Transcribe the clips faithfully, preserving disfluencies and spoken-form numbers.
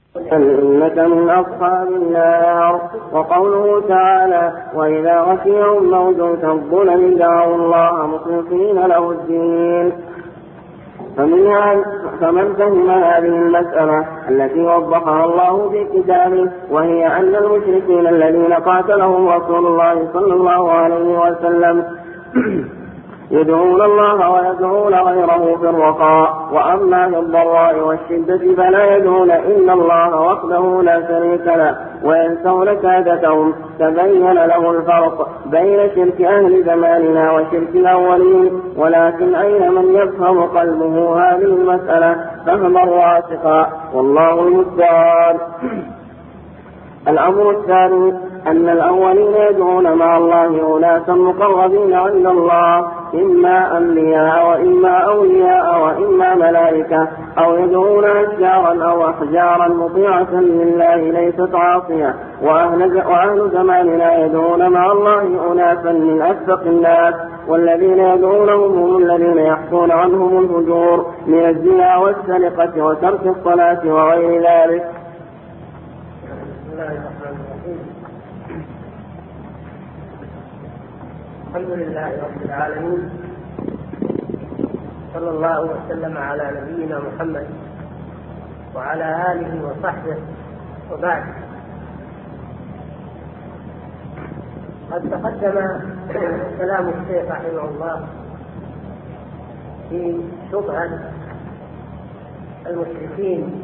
إنك من أصحاب النار. وقوله تعالى وإذا غشيهم موج كالظلل دعوا الله مخلصين له الدين. فمن فهم هذه المسألة التي وضحها الله في كتابه، وهي أن المشركين الذين قاتلهم رسول الله صلى الله عليه وسلم يدعون الله ويدعون غيره في الرخاء، وأما في الضراء والشدة فلا يدعون إلا الله وحده لا شريك له وينسون كادتهم. تبين له الفرق بين شرك أهل زماننا وشرك الأولين، ولكن أين من يفهم قلبه هذه المسألة فهما راسخا، والله المستعان. الأمر الثاني أن الأولين يدعون مع الله أناسا مقربين عند الله، إما أنبياء وإما أولياء وإما ملائكة، أو يدعون أشجارا أو أحجارا مطيعة لله ليست عاصية. وأهل, وأهل زماننا يدعون مع الله أناسا من أسبق الناس، والذين يدعونهم هم الذين يحكون عنهم الفجور من الزنا والسرقة وترك الصلاة وغير ذلك. الحمد لله رب العالمين، صلى الله وسلم على نبينا محمد وعلى آله وصحبه، وبعد. قد تقدم كلام الشيخ رحمه الله في شبهة المشركين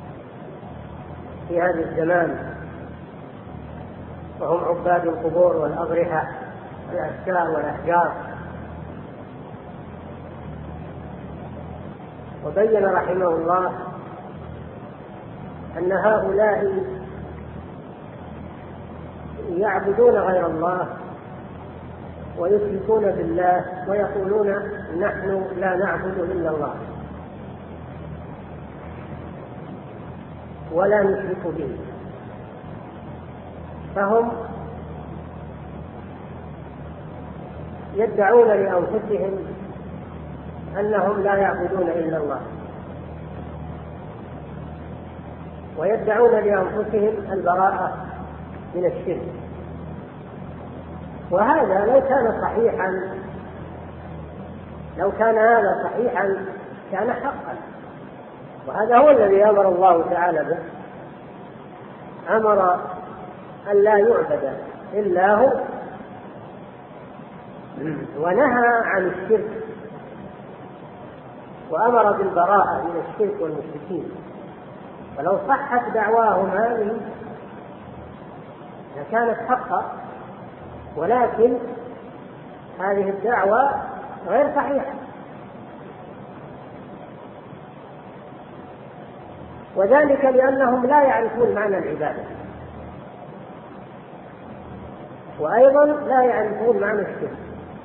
في هذا الزمان، وهم عباد القبور والأضرحة والأشجار والأحجار. وبين رحمه الله أن هؤلاء يعبدون غير الله ويشركون بالله ويقولون نحن لا نعبد إلا الله ولا نشرك به، فهم يدعون لأنفسهم أنهم لا يعبدون إلا الله، ويدعون لأنفسهم البراءة من الشرك. وهذا لو كان صحيحا لو كان هذا صحيحا كان حقا، وهذا هو الذي أمر الله تعالى به. أمر أن لا يعبد إلا هو، ونهى عن الشرك، وأمر بالبراءة من الشرك والمشركين. ولو صحت دعواهم هذه لكانت حقا، ولكن هذه الدعوة غير صحيحة، وذلك لأنهم لا يعرفون معنى العبادة، وأيضا لا يعرفون معنى الشرك،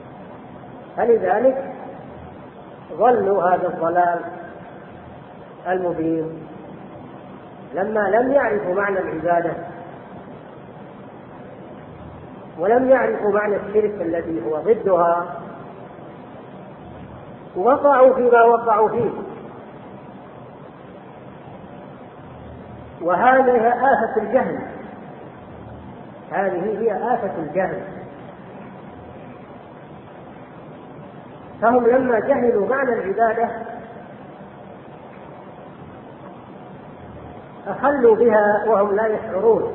فلذلك ظلوا هذا الضلال المبين لما لم يعرفوا معنى العبادة ولم يعرفوا معنى الشرك الذي هو ضدها، وقعوا فيما وقعوا فيه. وهذه آفة الجهل، هذه هي آفة الجهل. فهم لما جهلوا معنى العبادة أخلوا بها وهم لا يشعرون،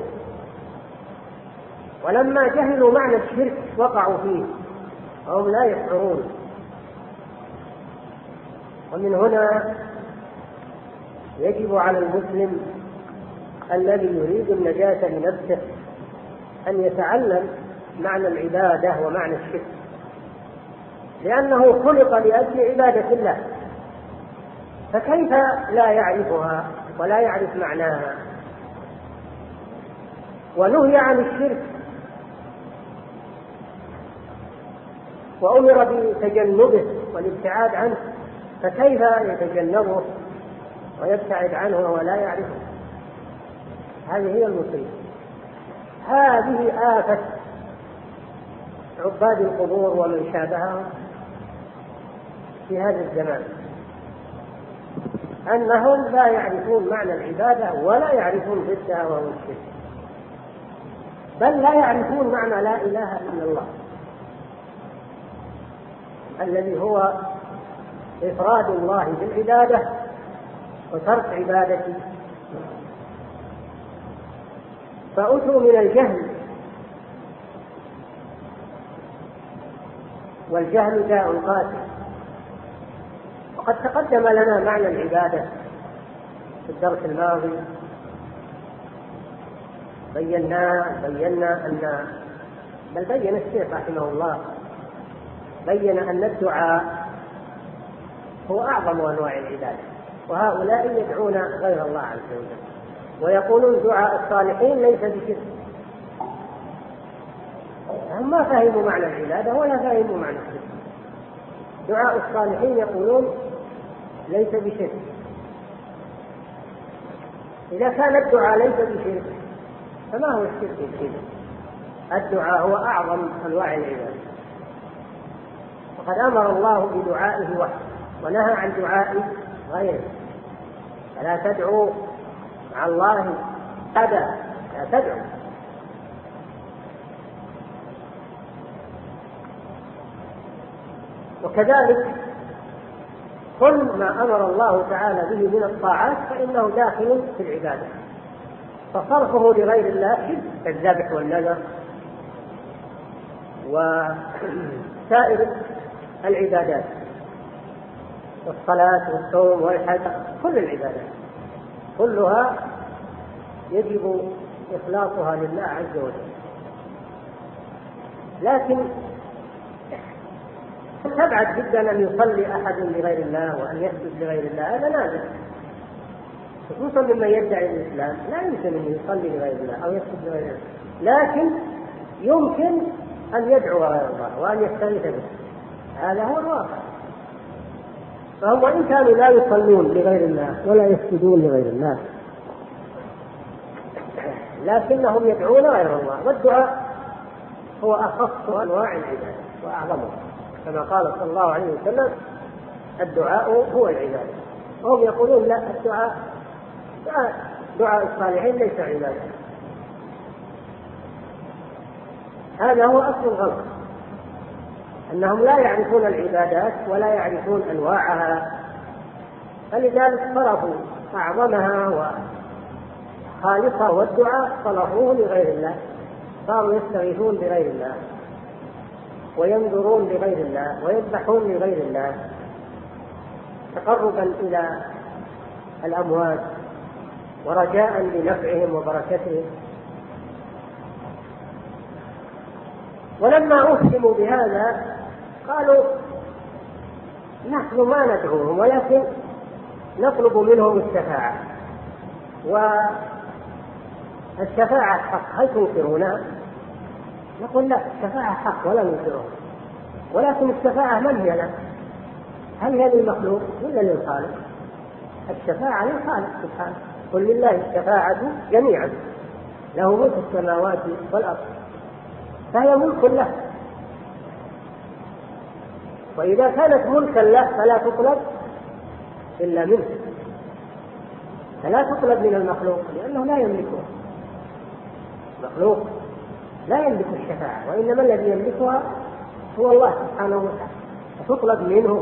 ولما جهلوا معنى الشرك وقعوا فيه وهم لا يشعرون. ومن هنا يجب على المسلم الذي يريد النجاة لنفسه أن يتعلم معنى العبادة ومعنى الشرك، لأنه خلق لأجل عبادة الله، فكيف لا يعرفها ولا يعرف معناها؟ ونهي عن الشرك وأمر بتجنبه والابتعاد عنه، فكيف يتجنبه ويبتعد عنه ولا يعرفه؟ هذه هي المصيبة، هذه آفة عباد القبور ومن شابههم في هذا الزمان. أنهم لا يعرفون معنى العبادة ولا يعرفون ضدها وهو الشرك، بل لا يعرفون معنى لا إله إلا الله الذي هو إفراد الله بالعبادة وترك عبادته. فأتوا من الجهل، والجهل داء قاتل. وقد تقدم لنا معنى العبادة في الدرس الماضي، بينا بينا أن بل بين الشيخ رحمه الله بين أن الدعاء هو أعظم أنواع العبادة، وهؤلاء يدعون غير الله عز وجل ويقولون دعاء الصالحين ليس بشرك. هم ما فهموا معنى العبادة ولا فهموا معنى الشرك. دعاء الصالحين يقولون ليس بشرك. إذا كان الدعاء ليس بشرك فما هو الشرك الشرك؟ الدعاء هو أعظم أنواع العبادة، وقد أمر الله بدعائه وحده ونهى عن دعاء غيره. فلا تدعوا مع الله أحدا، لا تدعوا. وكذلك كل ما أمر الله تعالى به من الطاعات فإنه داخل في العبادة، فصرفه لغير الله شرك كالذبح والنذر وسائر العبادات والصلاة والصوم والحج، كل العبادات كلها يجب إخلاصها لله عز وجل. لكن تبعد جدا أن يصلي أحد لغير الله وأن يسجد لغير الله، هذا نادر، خصوصا ممن يدعي الإسلام. لا يمكن أن يصلي لغير الله أو يسجد لغير الله، لكن يمكن أن يدعو غير الله وأن يستغيث به، هذا هو الواقع. فهم وإن كانوا لا يصلون لغير الله ولا يسجدون لغير الله، لكنهم يدعون غير الله، والدعاء هو أخص أنواع العبادة وأعظمها، كما قال صلى الله عليه وسلم الدعاء هو العبادة. وهم يقولون لا، الدعاء دعاء الصالحين ليس عبادة. هذا هو أصل الغلط، أنهم لا يعرفون العبادات ولا يعرفون أنواعها، فلذلك صرفوا أعظمها وخالصها والدعاء صرفوه لغير الله، صاروا يستغيثون بغير الله وينظرون لغير الله ويذبحون لغير الله تقربا إلى الأموات ورجاء لنفعهم وبركتهم. ولما أفهموا بهذا قالوا نحن ما ندعوهم ولكن نطلب منهم الشفاعة، والشفاعة حق، هل تنكرونها؟ نقول لا، الشفاعة حق ولا ننكرها، ولكن الشفاعة من هي لنا؟ هل هي للمخلوق ولا للخالق؟ الشفاعة للخالق سبحانه، قل لله الشفاعة جميعا، له ملك السماوات والأرض، فهي ملك له، وإذا كانت ملكا له فلا تطلب إلا منه، فلا تطلب من المخلوق لأنه لا يملكها. المخلوق لا يملك الشفاعة، وإنما الذي يملكها هو الله سبحانه وتعالى، فتطلب منه.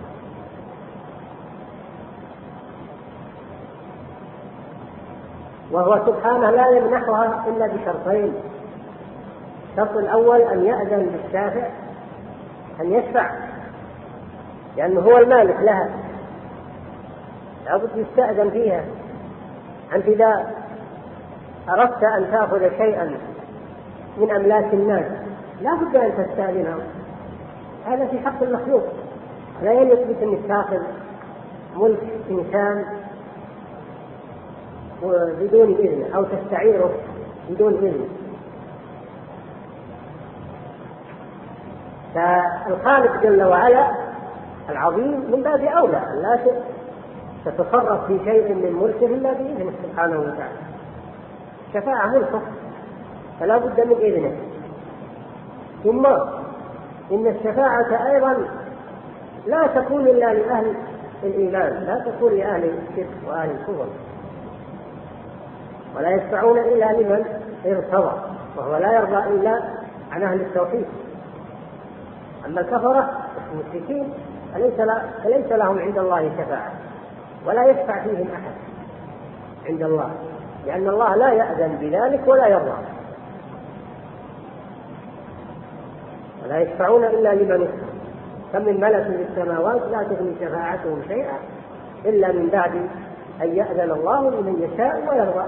وهو سبحانه لا يمنحها إلا بشرطين: الشرط الأول أن يأذن للشافع أن يشفع، لأنه هو المالك لها، لابد يستأذن فيها. أنت إذا أردت أن تأخذ شيئا من أملاك الناس لا بد أن تستأذنه، هذا في حق المخلوق. لا يليق بك أن تأخذ ملك إنسان بدون إذن أو تستعيره بدون إذن. فالخالق جل وعلا العظيم من باب أولى لا تتصرف في شيء من ملكه إلا بإذنه سبحانه وتعالى. شفاعة ملكه فلا بد من إذنه. ثم إن الشفاعة أيضا لا تكون إلا لأهل الإيمان، لا تكون لأهل الشرك وأهل الكفر. ولا يشفعون إلا لمن ارتضى، وهو لا يرضى إلا عن أهل التوحيد. أما الكفرة المشركين فليس لهم عند الله شفاعة، ولا يشفع فيهم أحد عند الله، لأن الله لا يأذن بذلك ولا يرضى. ولا يشفعون إلا لمن ارتضى. كم من ملك في السماوات لا تغني شفاعتهم شيئا إلا من بعد أن يأذن الله لمن يشاء ويرضى.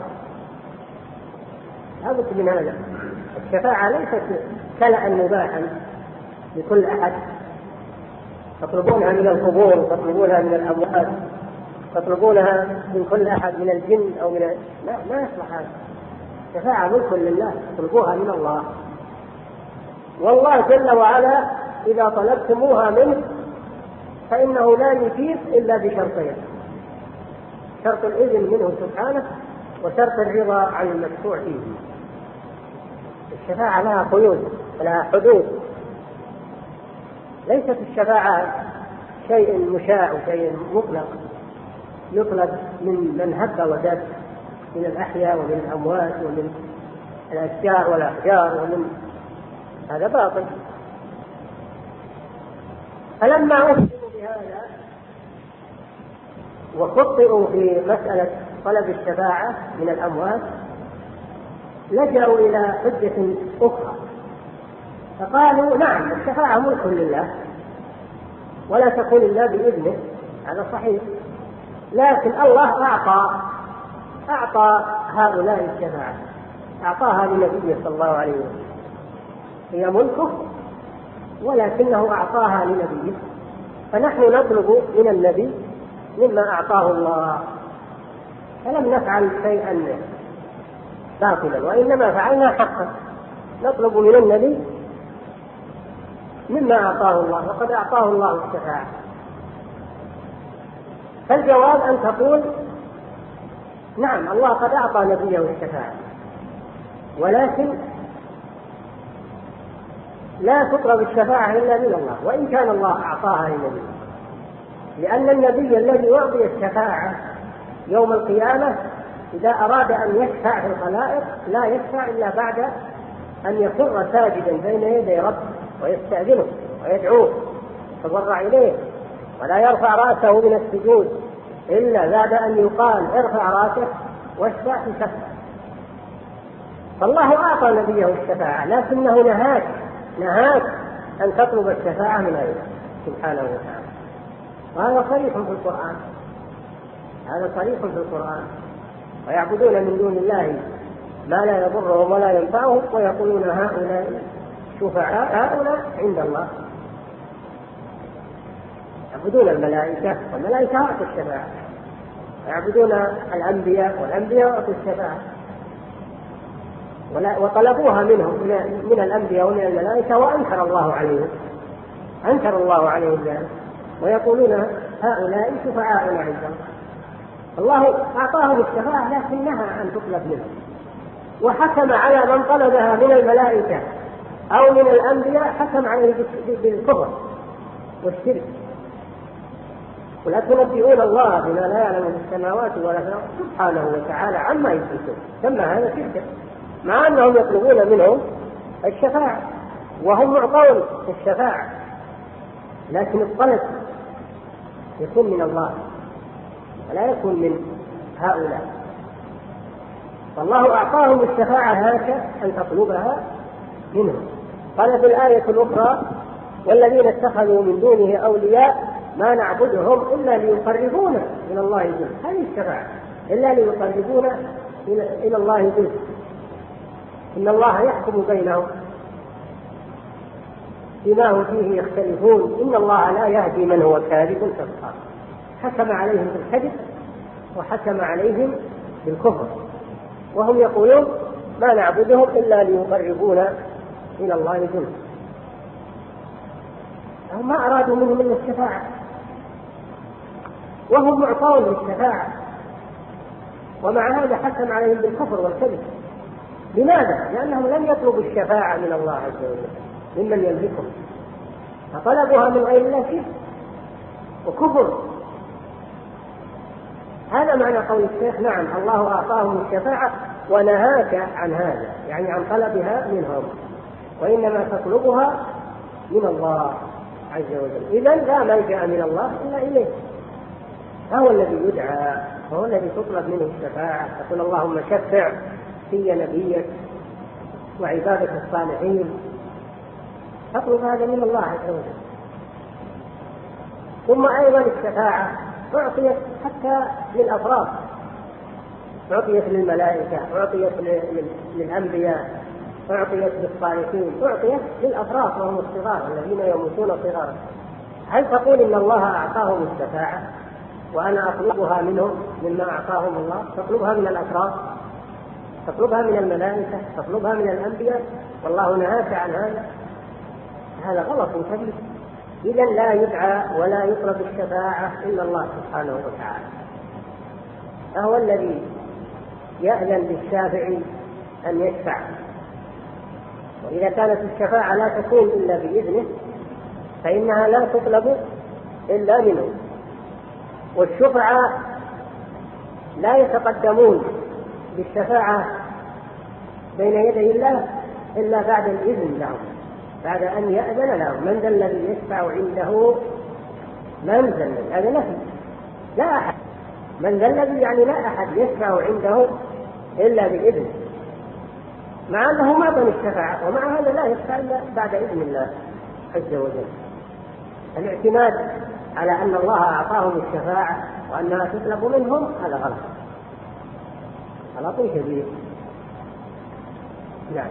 لابد من هذا. الشفاعة ليست كلأ مباحا لكل أحد تطلبونها من القبور، تطلبونها من الأموات، تطلبونها من كل أحد من الجن أو من ال... لا ما يصلح هذا. الشفاعة ملك لله، تطلبوها من الله، والله جل وعلا إذا طلبتموها منه فإنه لا يجيب إلا بشرطين: شرط الإذن منه سبحانه، وشرط الرضا عن المشفوع فيه. الشفاعة لها قيود ولها حدود، ليست الشفاعة شيء مشاع وشيء مطلق يطلب من من هب ودب من الأحياء ومن الأموات ومن الأشجار والأحجار ومن هذا باطل. فلما أفهموا بهذا وخطئوا في مسألة طلب الشفاعة من الأموات لجأوا إلى حجة أخرى، فقالوا: نعم الشفاعة ملك لله ولا تكون إلا بإذنه، هذا صحيح، لكن الله أعطى أعطى هؤلاء الشفاعة، أعطاها لنبيه صلى الله عليه وسلم، هي ملكه ولكنه أعطاها لنبيه، فنحن نطلب من النبي مما أعطاه الله، فلم نفعل شيئا باطلا وإنما فعلنا حقا، نطلب من النبي مما أعطاه الله، وقد أعطاه الله الشفاعة. فالجواب أن تقول: نعم الله قد أعطى نبيه الشفاعة، ولكن لا تطلب الشفاعة إلا من الله، وإن كان الله أعطاها للنبي، لأن النبي الذي أعطي الشفاعة يوم القيامة إذا أراد أن يشفع في الخلائق لا يشفع إلا بعد أن يخر ساجدا بين يدي ربه ويستأذنه ويدعوه يتضرع إليه، ولا يرفع رأسه من السجود إلا بعد أن يقال: ارفع رأسك واشفع في شفع. فالله أعطى نبيه الشفاعة، لكنه نهاك نهاك أن تطلب الشفاعة من غيره سبحانه وتعالى، وهذا صريح في القرآن، هذا صريح في القرآن. ويعبدون من دون الله ما لا يضرهم ولا ينفعهم ويقولون: هؤلاء شفعاء هؤلاء عند الله. يعبدون الملائكة والملائكة أعطوا الشفاعة، ويعبدون الأنبياء والأنبياء أعطوا الشفاعة، وطلبوها منهم من الأنبياء ومن الملائكة، وأنكر الله عليهم أنكر الله عليهم ذلك، ويقولون: هؤلاء شفعاؤنا عند الله. الله أعطاهم الشفاعة لكن نهى أن تطلب منهم، وحكم على من طلبها من الملائكة أو من الأنبياء، حكم عليه بالكفر والشرك. ولا تنبئون الله بما لا يعلم في السماوات ولا في الأرض سبحانه وتعالى عما يشركون، ثم هذا شرك، مع أنهم يطلبون منهم الشفاعة وهم معطون الشفاعة، لكن الطلب يكون من الله ولا يكون من هؤلاء. فالله أعطاهم الشفاعة هكذا أن تطلبها منهم. قال في الآية الأخرى: والذين اتخذوا من دونه أولياء ما نعبدهم إلا ليقربونا إلى الله زلفى. هذه الشفاعة إلا ليقربونا إلى الله زلفى، إن الله يحكم بينهم بما هم فيه يختلفون، إن الله لا يهدي من هو كاذب كفار. حكم عليهم بالكذب وحكم عليهم بالكفر، وهم يقولون: ما نعبدهم إلا ليقربونا إلى الله زلفى. هم ما أرادوا منهم إلا الشفاعة، وهم معطون للشفاعة، ومع هذا حكم عليهم بالكفر والكذب. لماذا؟ لأنهم لم يطلبوا الشفاعة من الله عز وجل ممن يملكهم، فطلبوها من غير الله شرك وكفر هذا معنى قول الشيخ نعم الله أعطاهم الشفاعة ونهاك عن هذا، يعني عن طلبها منهم، وإنما تطلبها من الله عز وجل. إذن لا ملجأ من الله إلا إليه، هو الذي يدعى، هو الذي تطلب منه الشفاعة. تقول اللهم شفع في نبيك وعبادك الصالحين، تطلب هذا من الله عز وجل. ثم أيضا الشفاعة أعطيت حتى للأفراد، أعطيت للملائكة، أعطيت للأنبياء، أعطيت للصالحين، أعطيت للأفراد وهم الصغار الذين يموتون صغارا. هل تقول إن الله أعطاهم الشفاعة وأنا أطلبها منهم مما أعطاهم الله؟ تطلبها من الأفراد، تطلبها من الملائكة، تطلبها من الأنبياء، والله نهاك عن هذا. هذا غلط كبير. إذا لا يدعى ولا يطلب الشفاعة إلا الله سبحانه وتعالى، فهو الذي يأذن للشافع أن يشفع. وإذا كانت الشفاعة لا تكون إلا بإذنه فإنها لا تطلب إلا منه. والشفعاء لا يتقدمون بالشفاعة بين يدي الله إلا بعد الإذن لهم، بعد أن يأذن لهم. من ذا الذي يشفع عنده؟ من ذا الذي؟ هذا نفي، لا أحد. من ذا الذي يعني لا أحد يشفع عنده إلا بإذن، مع أنه معطى الشفاعة، ومع هذا لا يشفع إلا بعد إذن الله عز وجل. الاعتماد على أن الله أعطاهم الشفاعة وأنها تطلب منهم هذا غلط، غلط كبير. نعم.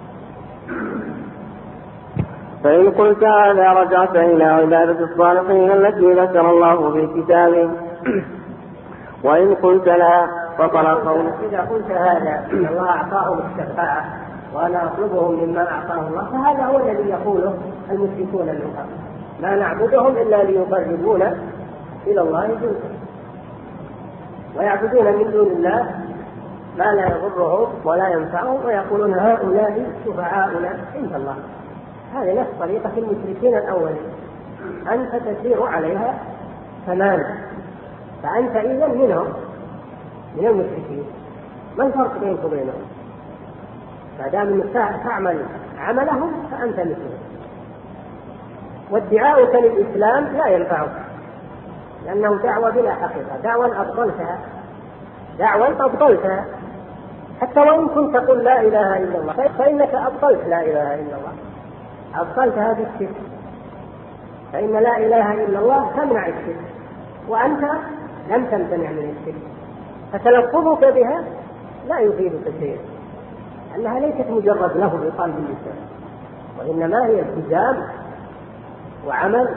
فإن قلت هذا رجعت إلى عبادة الصالحين التي ذكر الله في كتابه، وإن قلت لا فطلع قولك. إذا قلت هذا إن الله أعطاهم الشفاعة وأنا أطلبهم مما أعطاه الله، فهذا هو الذي يقوله المشركون من قبل، ما نعبدهم إلا ليقربونا إلى الله زلفى، ويعبدون من دون الله ما لا يضرهم ولا ينفعهم، ويقولون هؤلاء شفعاؤنا عند الله. هذه نفس طريقة المشركين الأولين، أنت تسير عليها تماما، فأنت إذن منهم، من المشركين. ما الفرق بينك وبينهم؟ ما دام أنك تعمل عملهم فأنت مثلهم. وادعاؤك للإسلام لا ينفعك، لأنه دعوة بلا حقيقة، دعوة أبطلتها، دعوة أبطلتها. حتى وإن كنت تقول لا إله إلا الله فإنك أبطلت لا إله إلا الله، أبطلت هذه الشرك، فإن لا إله إلا الله تمنع الشرك، وأنت لم تمتنع من الشرك، فتلفظك بها لا يفيدك شيئا، أنها ليست مجرد له بقلب اللسان، وإنما هي التزام وعمل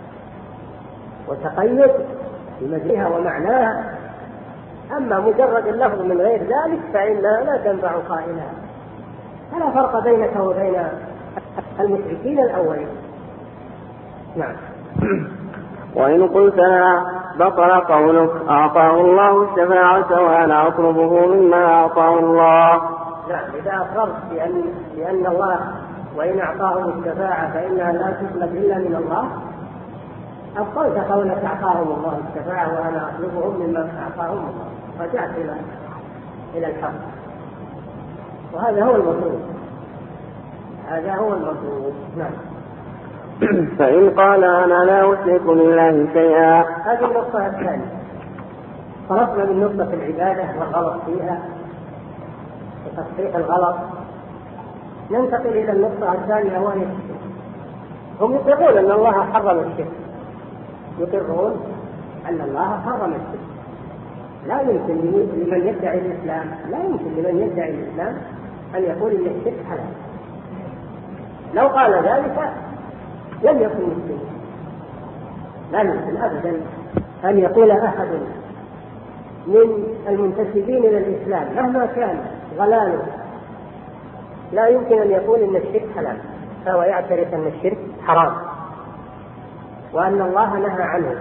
وتقيد بمجيئها ومعناها. أما مجرد اللفظ من غير ذلك فإنها لا تنفع قائلها. فلا فرق بينك وبين المشركين الأولين. نعم. وإن قلت لا بطل قولك أعطاه الله الشفاعة وأنا أطلبه مما أعطاه الله. نعم، إذا أقررت بأن, بأن الله وإن أعطاهم الشفاعة فإنها لا تطلب إلا من الله، أبطلت قولك أعطاهم الله الشفاعة وأنا أطلبهم مما أعطاهم الله، رجعت إلى إلى الحق. وهذا هو المطلوب، هذا هو المطلوب. نعم. فإن قال أنا لا أشرك بالله شيئا. هذه النقطة الثانية. خلصنا من نقطة العبادة والغلط فيها وتصحيح الغلط، ننتقل إلى النقطة الثانية وهي الشرك. هم يقرون أن الله حرم الشرك، يقرون أن الله حرم الشرك. لا يمكن لمن يدعي الإسلام لا يمكن لمن يدعي الإسلام أن يقول إن الشرك حلال. لو قال ذلك لم يكن مسلما. لا يمكن أبدا أن يقول أحد من المنتسبين إلى الإسلام مهما كان غلاله، لا يمكن أن يقول إن الشرك حلال، فهو يعترف أن الشرك حرام وأن الله نهى عنه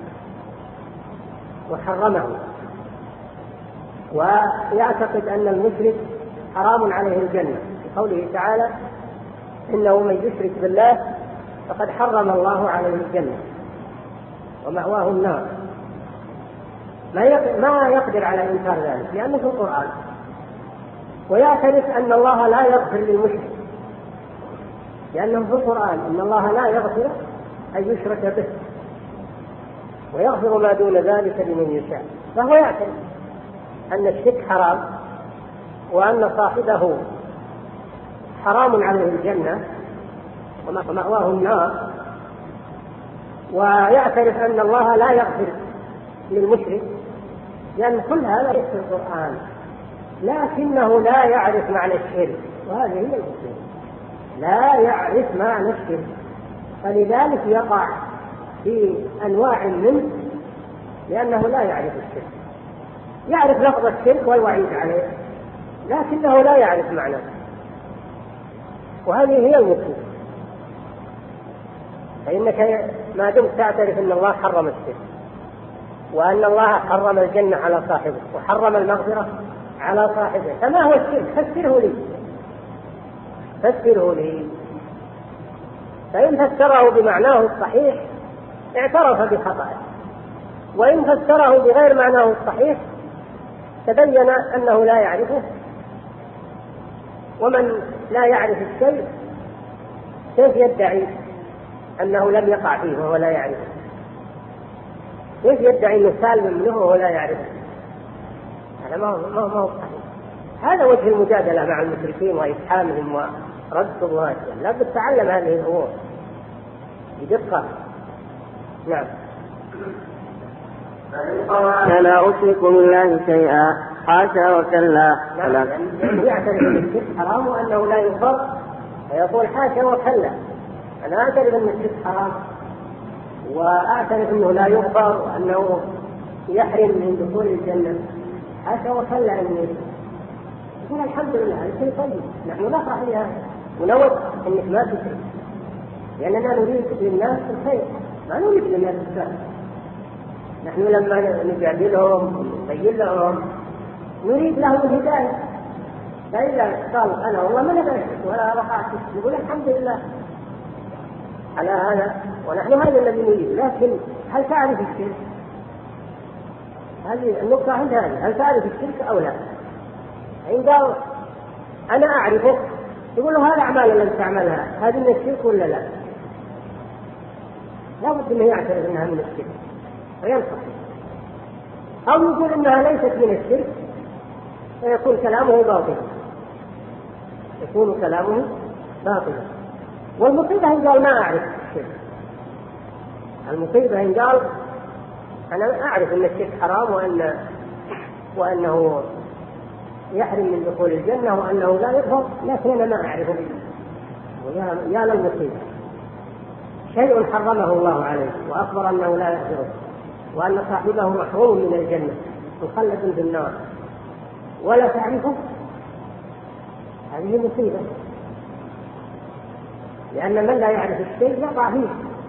وحرمه، ويعتقد أن المشرك حرام عليه الجنة بقوله تعالى إنه من يشرك بالله فقد حرم الله عليه الجنة ومأواه النار. ما يقدر على إنكار ذلك لأنه في القرآن، ويعترف أن الله لا يغفر للمشرك لأنه في القرآن إن الله لا يغفر أن يشرك به ويغفر ما دون ذلك لمن يشاء. فهو يعترف أن الشرك حرام وأن صاحبه حرام عليه الجنة ومأواه النار، ويعترف أن الله لا يغفر للمشرك لأن كل هذا ليس في القرآن، لكنه لا يعرف معنى الشرك، وهذه هي المشكلة، لا يعرف معنى الشرك، فلذلك يقع في أنواع منه لأنه لا يعرف الشرك. يعرف لفظ الشرك والوعيد عليه لكنه لا يعرف معناه، وهذه هي المشكلة. فإنك ما دمت تعترف أن الله حرم الشرك وأن الله حرم الجنة على صاحبه وحرم المغفرة على صاحبه، فما هو الشرك؟ فسره لي فسره لي فإن فسره بمعناه الصحيح اعترف بخطأه، وإن فسره بغير معناه الصحيح تبين أنه لا يعرفه. ومن لا يعرف الشيء كيف يدعي أنه لم يقع فيه وهو لا يعرفه؟ كيف يدعي أنه سالم منه وهو لا يعرفه؟ هذا ما هو ما هو صحيح. هذا وجه المجادلة مع المشركين وإفحامهم ورد شبهاتهم. لا بد تتعلم هذه الأمور بدقة. نعم. لا أشرك بالله شيئا حاشا وكلا. نعم. يعترف أن الشرك حرام وأنه لا يغفر فيقول حاشا وكلا. أنا أعترف أن الشرك حرام وأعترف أنه لا يغفر وأنه يحرم من دخول الجنة، حاشا وكلا أني يقول الحمد لله هذا شيء طيب، نحن نفرح بهذا ونود أنك ما تشرك لأننا نريد للناس الخير ما نريد للناس الشر. نحن لما نجادلهم ونبين لهم نريد لهم الهداية، فإذا قال أنا والله ما نبغى ولا وقعت نقول الحمد لله على هذا ونحن هذا الذي نريد. لكن هل تعرف الشرك؟ هذه النقطة عند هذه، هل تعرف الشرك أو لا؟ إن قال أنا أعرفه يقول له هذا أعمال لم تعملها هذه من الشرك ولا لا؟ لا بد أنه يعترف أنها من الشرك وينصح، أو يقول أنها ليست من الشرك فيكون كلامه باطلا يكون كلامه باطلا. والمصيبة إن قال ما أعرف الشرك، المصيبة إن قال أنا أعرف أن الشرك حرام وأن وأنه يحرم من دخول الجنة وأنه لا يغفر لكن أنا ما أعرفه. ويا يا للمصيبة، شيء حرمه الله عليه وأخبر أنه لا يغفره وأن صاحبه محروم من الجنة مخلد في النار ولا تعرفه، هذه مصيبة، لأن من لا يعرف الشيء يقع فيه.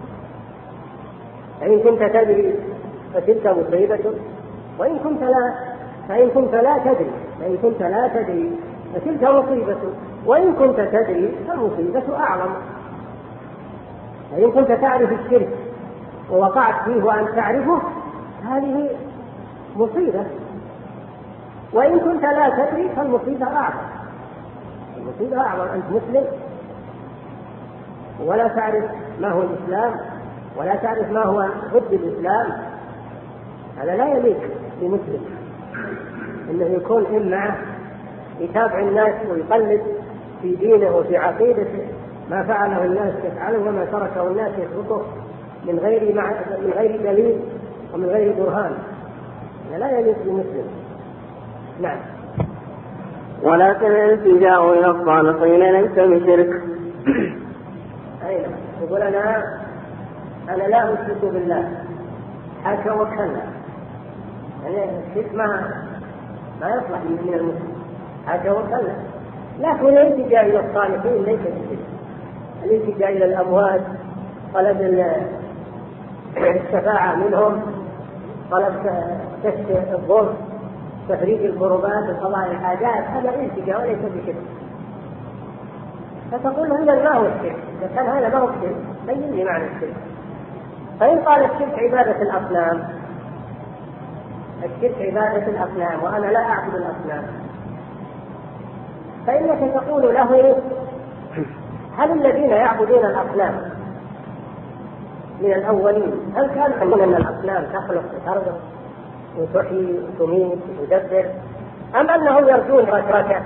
فإن كنت تدري فتلك مصيبة وإن كنت لا فإن كنت لا تدري فإن كنت لا تدري فتلك مصيبة وإن كنت تدري فالمصيبة أعظم. فإن كنت تعرف الشرك ووقعت فيه وأن تعرفه هذه مصيبة، وإن كنت لا تدري فالمصيبة أعظم. المصيبة أعظم، أنت مسلم ولا تعرف ما هو الإسلام ولا تعرف ما هو ضد الإسلام، هذا لا يليق بمسلم إنه يكون إما يتابع الناس ويقلد في دينه وفي عقيدته ما فعله الناس يفعله وما تركه الناس يتركه من غير مع... من غير دليل ومن غير برهان، هذا لا يليق بمسلم. نعم. ولكن الالتجاء إلى الصالحين ليس بشرك. أين يقول أنا أنا لا أشرك بالله حاشا وكلا، يعني الشرك ما ما يصلح من المسلم حاشا وكلا. لكن الالتجاء إلى الصالحين ليس بشرك. الالتجاء إلى الأموات، طلب الشفاعة منهم، طلب كشف الضر، تفريج الكربات وقضاء الحاجات، هذا الالتجاء وليس بشرك. فتقول هذا ما هو الشرك؟ إذا كان هذا ما هو الشرك بين لي معنى الشرك. فإن قال الشرك عبادة الأصنام الشرك عبادة الأصنام وأنا لا أعبد الأصنام، فإنك تقول له: هل الذين يعبدون الأصنام من الأولين هل كانوا يقولون أن الأصنام تخلق وترزق وتحيي وتميت وتدبر، أم أنهم يرجون رشركة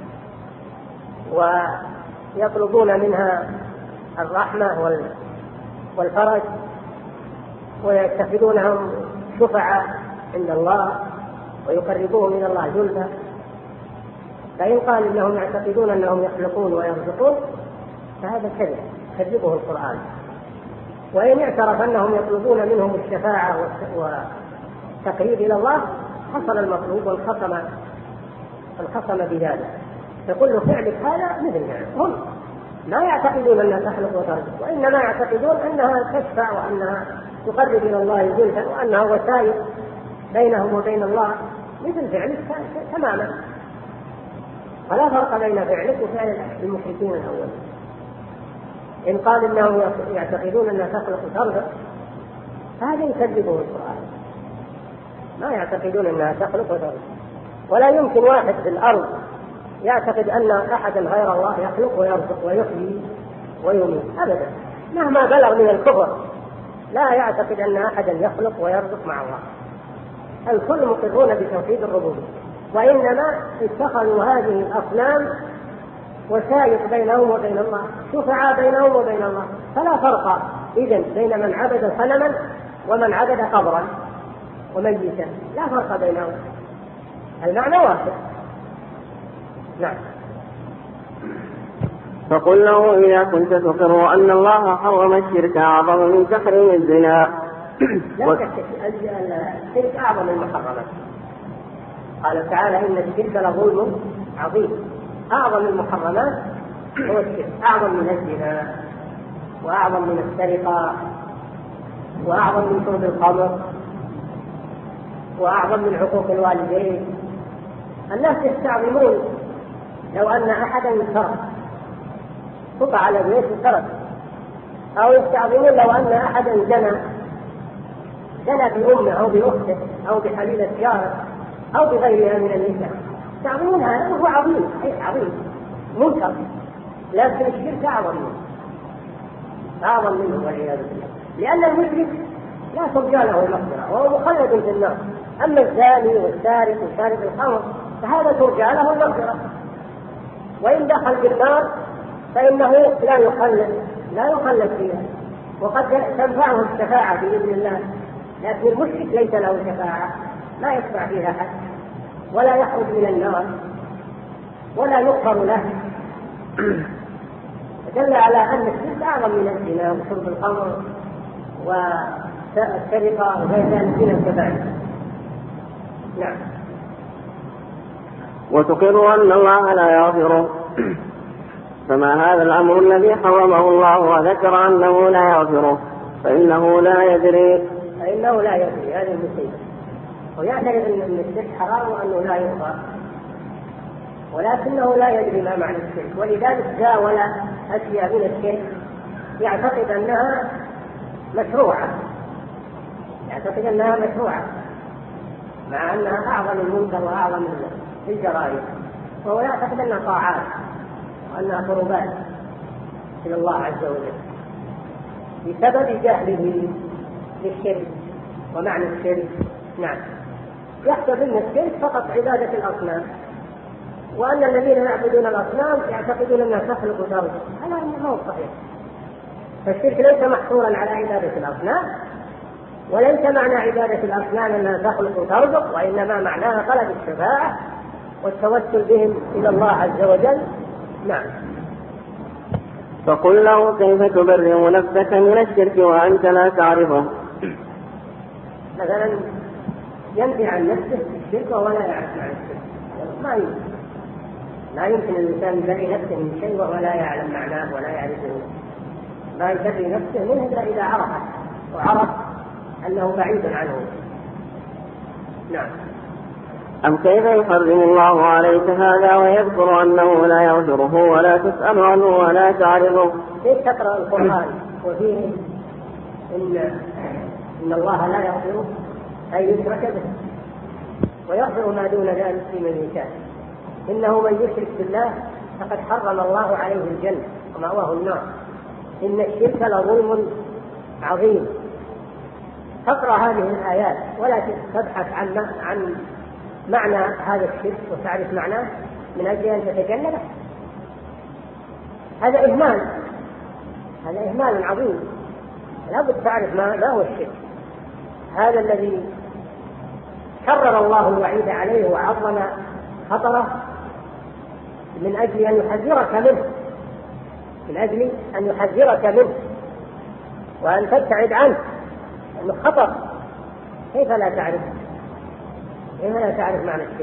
ويطلبون منها الرحمة والفرج ويتخذونهم شفعاء عند الله ويقربوهم من الله زلفى؟ فإن قال إنهم يعتقدون أنهم يخلقون ويرزقون فهذا كذب كذبه القرآن. وإن اعترف أنهم يطلبون منهم الشفاعة والتقريب إلى الله حصل المطلوب والخصم الخصم بذلك. فكل فعلك هذا مثل ذلك. هم لا يعتقدون أنها تخلق وترزق، وإنما يعتقدون أنها تشفع وأنها تقرب إلى الله زلفى وأنها وسائل بينهم وبين الله مثل فعلك تماما. فلا فرق بين فعلك وفعل المشركين الأول. إن قال إنهم يعتقدون أنها تخلق وترزق هذا يكذبه القرآن. ما يعتقدون أنها تخلق وترزق، ولا يمكن واحد في الأرض يعتقد أن أحدا غير الله يخلق ويرزق ويحيي ويميت أبدا، مهما بلغ من الكفر لا يعتقد أن أحدا يخلق ويرزق مع الله. الكل مقرون بتوحيد الربوبية، وإنما اتخذوا هذه الأصنام وسائط بينهم وبين الله، شفعاء بينهم وبين الله. فلا فرق إذن بين من عبد صنما ومن عبد قبرا وميتا، لا فرق بينهم، المعنى واحد. نعم. فقل له: إذا كنت تقر أن الله حرم الشرك أعظم من تحريم الزنا. لا شك الشرك أعظم المحرمات. قال تعالى: إن الشرك لظلم عظيم. أعظم المحرمات هو الشرك، أعظم من الزنا وأعظم من السرقة وأعظم من شرب الخمر وأعظم من عقوق الوالدين. الناس يستعظمون لو أن أحدا سرق، قطع على بيت سرق، أو يستعظمون لو أن أحدا زنى زنى بأمه أو بأخته أو بحليلة جاره أو بغيرها من النساء، يستعظمون هذا وهو عظيم، أي عظيم منكر، لكن الشرك أعظم منه أعظم منه والعياذ بالله، لأن المشرك لا ترجى له المغفرة وهو مخلد في النار. أما الزاني والسارق وشارب الخمر فهذا ترجى له المغفرة، وإن دخل بالنار فإنه لا يخلد لا يخلد فيها، وقد تنفعه الشفاعة بإذن الله. لكن المشرك ليس له شفاعة، لا يشفع فيها أحد ولا يخرج من النار ولا يغفر له. دل على أن الشرك أعظم من الزنا وشرب الخمر والسرقة وغير ذلك من الكبائر. نعم. وتقر أن الله لا يغفره، فما هذا الأمر الذي حرمه الله وذكر أنه لا يغفره؟ فإنه لا يدري فإنه لا يدري هذه المصيبة، ويعترف أن الشرك حرام وأنه لا يغفر، ولكنه لا يدري ما معنى الشرك، ولذلك جاول أشياء من الشرك يعتقد أنها مشروعة يعتقد أنها مشروعة مع أنها أعظم المنكر وأعظم الجرائم، وهو يعتقد أنها طاعات وأنها قربات إلى الله عز وجل بسبب جهله للشرك ومعنى الشرك. نعم. يحسب أن الشرك فقط عبادة الأصنام، وأن الذين يعبدون الأصنام يعتقدون أنها تخلق وترزق، هذا ما هو صحيح. فالشرك ليس محصورا على عبادة الأصنام، وليس معنى عبادة الأصنام أنها تخلق وترزق، وإنما معناها طلب الشفاعة والتوسل بهم إلى الله عز وجل. نعم. فقل له: كيف تبرئ نفسك من الشرك وأنت لا تعرفه؟ مثلا ينفي عن نفسه الشرك وهو لا يعرف عن الشرك، ما يمكن لا يمكن الإنسان يبرئ نفسه من شيء وهو لا يعلم معناه ولا يعرفه. لا يبرئ نفسه منه إلا إذا عرفه وعرف أنه بعيد عنه. نعم. أم كيف يحرم الله عليك هذا ويذكر أنه لا يغفره ولا تسأل عنه ولا تعرضه؟ كيف تقرأ القرآن وفيه إن إن الله لا يغفره أي يشرك به، ويغفر ما دون ذلك لمن يشاء. إنه من يشرك بالله فقد حرم الله عليه الجنة ومأواه النار، إن الشرك لظلم عظيم. تقرأ هذه الآيات ولا تبحث عن عن معنى هذا الشرك وتعرف معناه من أجل أن تتجنبه، هذا إهمال، هذا إهمال عظيم. لا بد تعرف ما, ما هو الشرك. هذا الذي كرر الله الوعيد عليه وعظم خطره من أجل أن يحذرك منه، من أجل أن يحذرك منه وأن تبتعد عنه، لأنه خطر. كيف لا تعرف؟ كيف لا تعرف معنى الشرك؟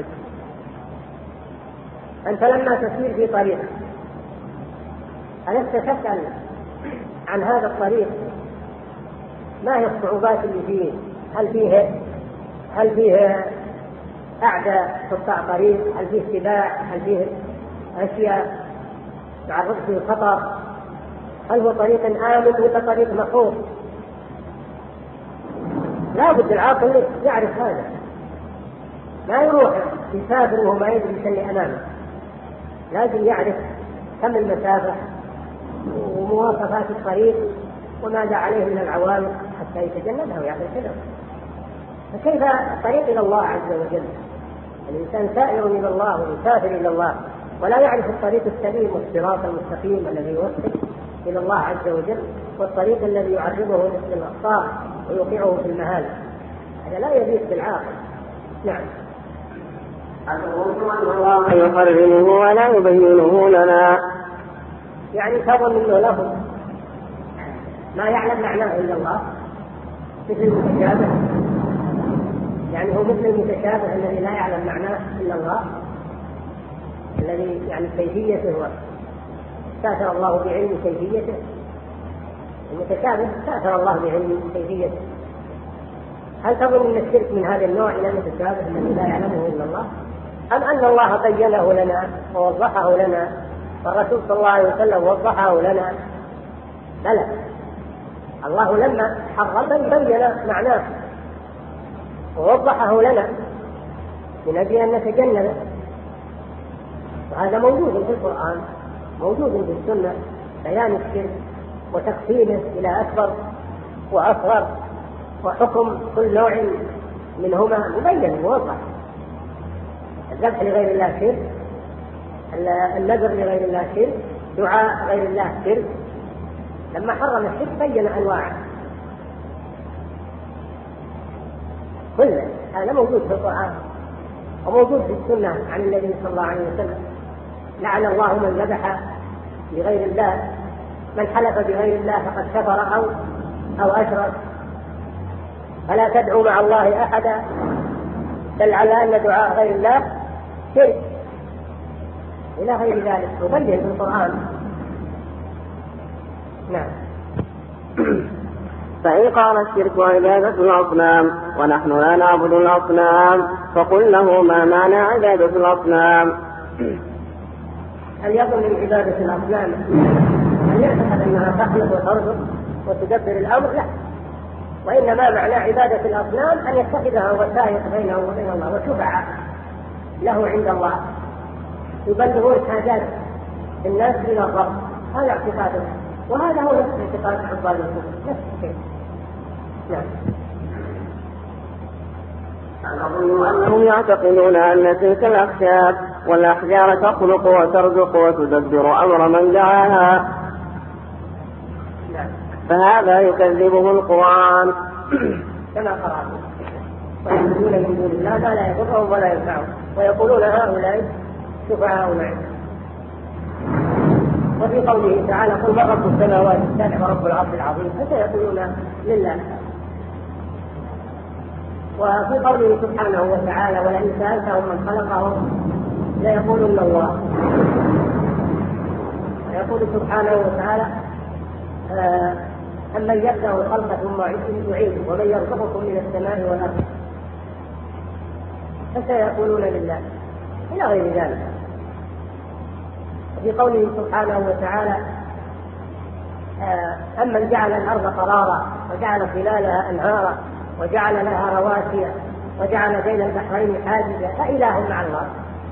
أنت لما تسير في طريق ألست تسأل عن هذا الطريق ما هي الصعوبات اللي فيه؟ هل فيه هل فيه أعداء قطاع طريق؟ هل فيه سباع؟ هل فيه أشياء تعرض فيه الخطر؟ هل هو طريق آمن ولا طريق محفوظ؟ لا بد العاقل يعرف هذا، لا يروح يسافر وهو ما يدري شيء أمامه. لازم يعرف كم المسافة ومواصفات الطريق وماذا عليه من العوائق حتى يتجنبها ويعمل كذا. فكيف الطريق إلى الله عز وجل؟ الإنسان سائر إلى الله ويسافر إلى الله ولا يعرف الطريق السليم والصراط المستقيم الذي يوصل إلى الله عز وجل، والطريق الذي يعرضه مثل الأخطاء ويوقعه في المهالك. هذا لا يليق بالعاقل. نعم. الله يقرره ولا يبينه لنا، يعني تظن انه له ما يعلم معناه الا الله، مثل المتشابه. يعني هو مثل المتشابه الذي لا يعلم معناه الا الله، الذي يعني كيفيته هو استاثر الله بعلم كيفيته. المتشابه استاثر الله بعلم كيفيته. هل تظن ان الشرك من هذا النوع الى المتشابه الذي لا يعلمه الا الله، ام ان الله بينه لنا ووضحه لنا والرسول صلى الله عليه وسلم وضحه لنا؟ بلى، الله لما حرم بين معناه ووضحه لنا من أجل أن نتجنبه، وهذا موجود في القرآن موجود في السنة، بيان الشرك وتقسيمه إلى أكبر وأصغر وحكم كل نوع منهما مبين موضح. الذبح لغير الله شرك، النذر لغير الله شرك، دعاء غير الله شرك. لما حرم الشرك بين أنواعه كله. هذا موجود في القرآن وموجود في السنة عن النبي صلى الله عليه وسلم. لعن الله من ذبح لغير الله، من حلف بغير الله فقد كفر أو أو أشرك. فلا تدعوا مع الله أحدا، بل على أن دعاء غير الله شرك إلى غير ذلك مبين في القرآن. نعم. فإن قال الشرك عبادة الأصنام ونحن لا نعبد الأصنام فقل له ما معنى عبادة الأصنام؟ هل يظن من عبادة الأصنام أن يعتقد أنها تخلق وترزق وتدبر الأمر؟ لا، وإنما معنى عبادة الأصنام أن يتخذها وسائط بينه وبين الله وشفعاء له عند الله يبلغون حاجات الناس إلى الرب. هذا اعتقاده، وهذا هو نفس اعتقاد عباد الكفر، نفس الشيء. نعم. أظن أنهم يعتقدون أن تلك الأخشاب والأحجار تخلق وترزق وتدبر أمر من دعاها، فهذا يكذبه القرآن كما قرأت. ويعبدون من دون الله ما لا يضرهم ولا ينفعهم ويقولون هؤلاء شفعاؤنا. وفي قوله تعالى قل من رب السماوات السبع ورب العرش العظيم، فسيقولون لله. وفي قوله سبحانه وتعالى ولئن سألتهم من خلقهم ليقولن الله. يقول سبحانه وتعالى أمن يبدأ الخلق ثم يعيده ومن يرزقكم من السماء والأرض، فسيقولون لله إلى غير ذلك. في قوله سبحانه وتعالى أمن جعل الأرض قرارا وجعل خلالها أنهارا وجعل لها رواسي وجعل بين البحرين حاجزا أإله مع الله؟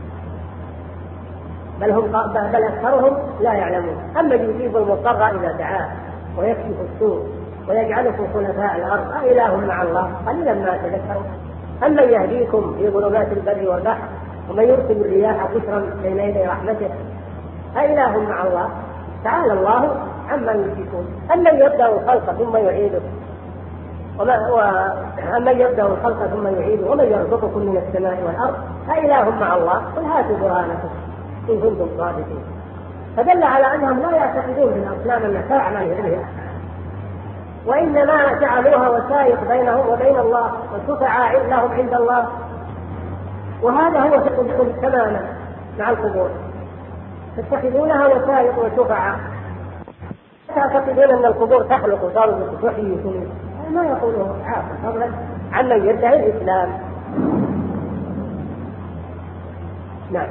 بل هم بل أكثرهم لا يعلمون. أما يجيب المضطر إذا دعاه ويكشف السوء ويجعلكم خلفاء الأرض أإله مع الله؟ قليلا ما تذكرون. أما يهديكم في ظلمات البر والبحر ومن يرسل الرياح بشرا بين يدي رحمته أإله مع الله؟ تعالى الله عما يشركون. أمن يبدأ الخلق ثم يعيده وأمن يبدأ الخلق ثم يعيده ومن يرزقكم من السماء والأرض أإله مع الله؟ قل هاتوا برهانكم إن كنتم صادقين. فدل على أنهم لا يعتقدون بالأصنام أنها تعمل إليها، وإنما جعلوها وسائط بينهم وبين الله وشفعاء لهم عند الله. وهذا هو تقدم تماما مع القبور، تتخذونها وسائط وشفعاء. تعتقدون أن القبور تخلق وترزق وتحيي وتميت، ما يقوله عاقل فضلا عمن يدعي الإسلام. نعم.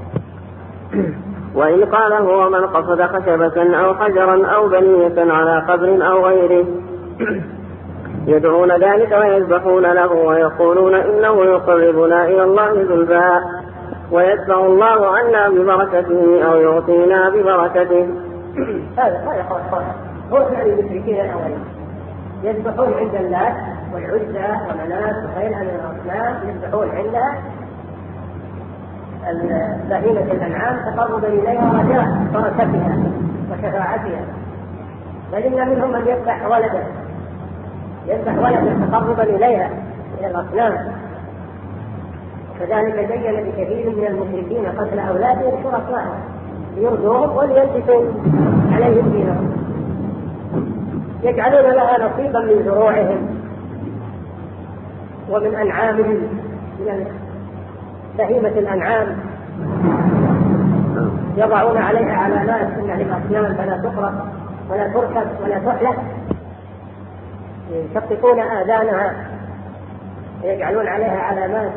وإن قال هو من قصد خشبة أو حجرا أو بنية على قبر أو غيره يدعون ذلك ويذبحون له ويقولون إنه يقربنا إلى الله زلفى ويدفع الله عنا ببركته أو يعطينا ببركته. هذا هذا هو فعل المشركين الأولين، يذبحون عند اللات والعزى ومنات وغيرها من الأصنام، يذبحون عندها بهيمة الأنعام تقربا إليها ورجاء بركتها وشفاعتها. بل إن منهم من يذبح ولده يذبح ولده تقربا إليها إلى الأصنام. كذلك زين بكثير من المشركين قتل أولادهم شركائهم ليرضوهم وليلبسوا عليهم دينهم، يجعلون لها نصيبا من زروعهم ومن أنعامهم من بهيمة الأنعام، يضعون عليها علامات إنها للأصنام فلا تقرب ولا تركب ولا تحلق، يشققون آذانها ويجعلون عليها علامات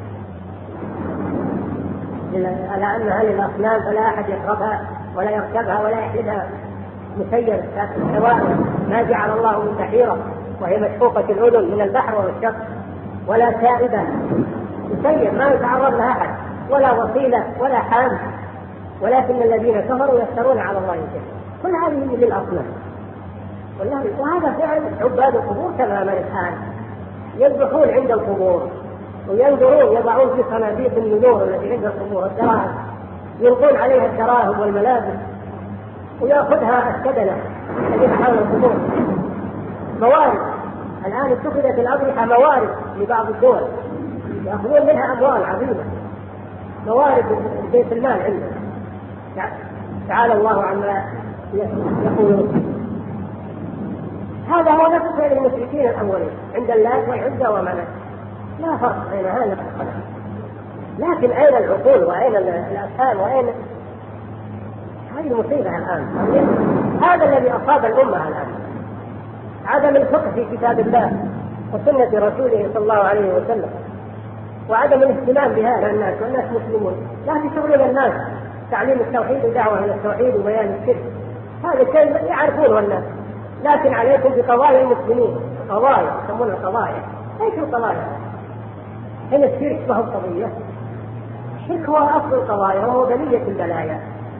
على أنها للأصنام فلا أحد يقربها ولا يركبها ولا يحلبها، مسير سواء ما جعل الله من بحيرة وهي مشقوقة الأذن من البحر والشط، ولا سائبة مسير ما يتعرض لها أحد، ولا وصيلة ولا حام، ولكن الذين كفروا يفترون على الله الكذب. كل هذه للأصنام. وهذا فعل عباد القبور تماما الآن، يذبحون عند القبور وينظرون، يضعون في صناديق النذور التي عند القبور الدراهم، يلقون عليها الدراهم والملابس ويأخذها السدنة الذين حول القبور. موارد الآن اتخذت الأضرحة موارد لبعض الدول، يأخذون منها أموال عظيمة، موارد بيت المال عندهم. تعالى الله عما يقولون. هذا هو نفس فعل المشركين الأولين عند اللات والعزى ومنات، لا فرق بين هذا والآخر. لكن أين العقول وأين الأفهام وأين هذه المصيبة الآن؟ هذا الذي أصاب الأمة الآن، عدم الفقه في كتاب الله وسنة رسوله صلى الله عليه وسلم، وعدم الاهتمام بهذا الناس، والناس مسلمون لا تشغلون الناس تعليم التوحيد ودعوة إلى التوحيد وبيان الشرك، هذا شيء يعرفونه الناس. لكن عليكم بقضايا المسلمين، قضايا يسمونها قضايا. ايش القضايا؟ هنا الشرك ما هو قضية، الشرك هو أصل القضايا وهو بلية البلايا.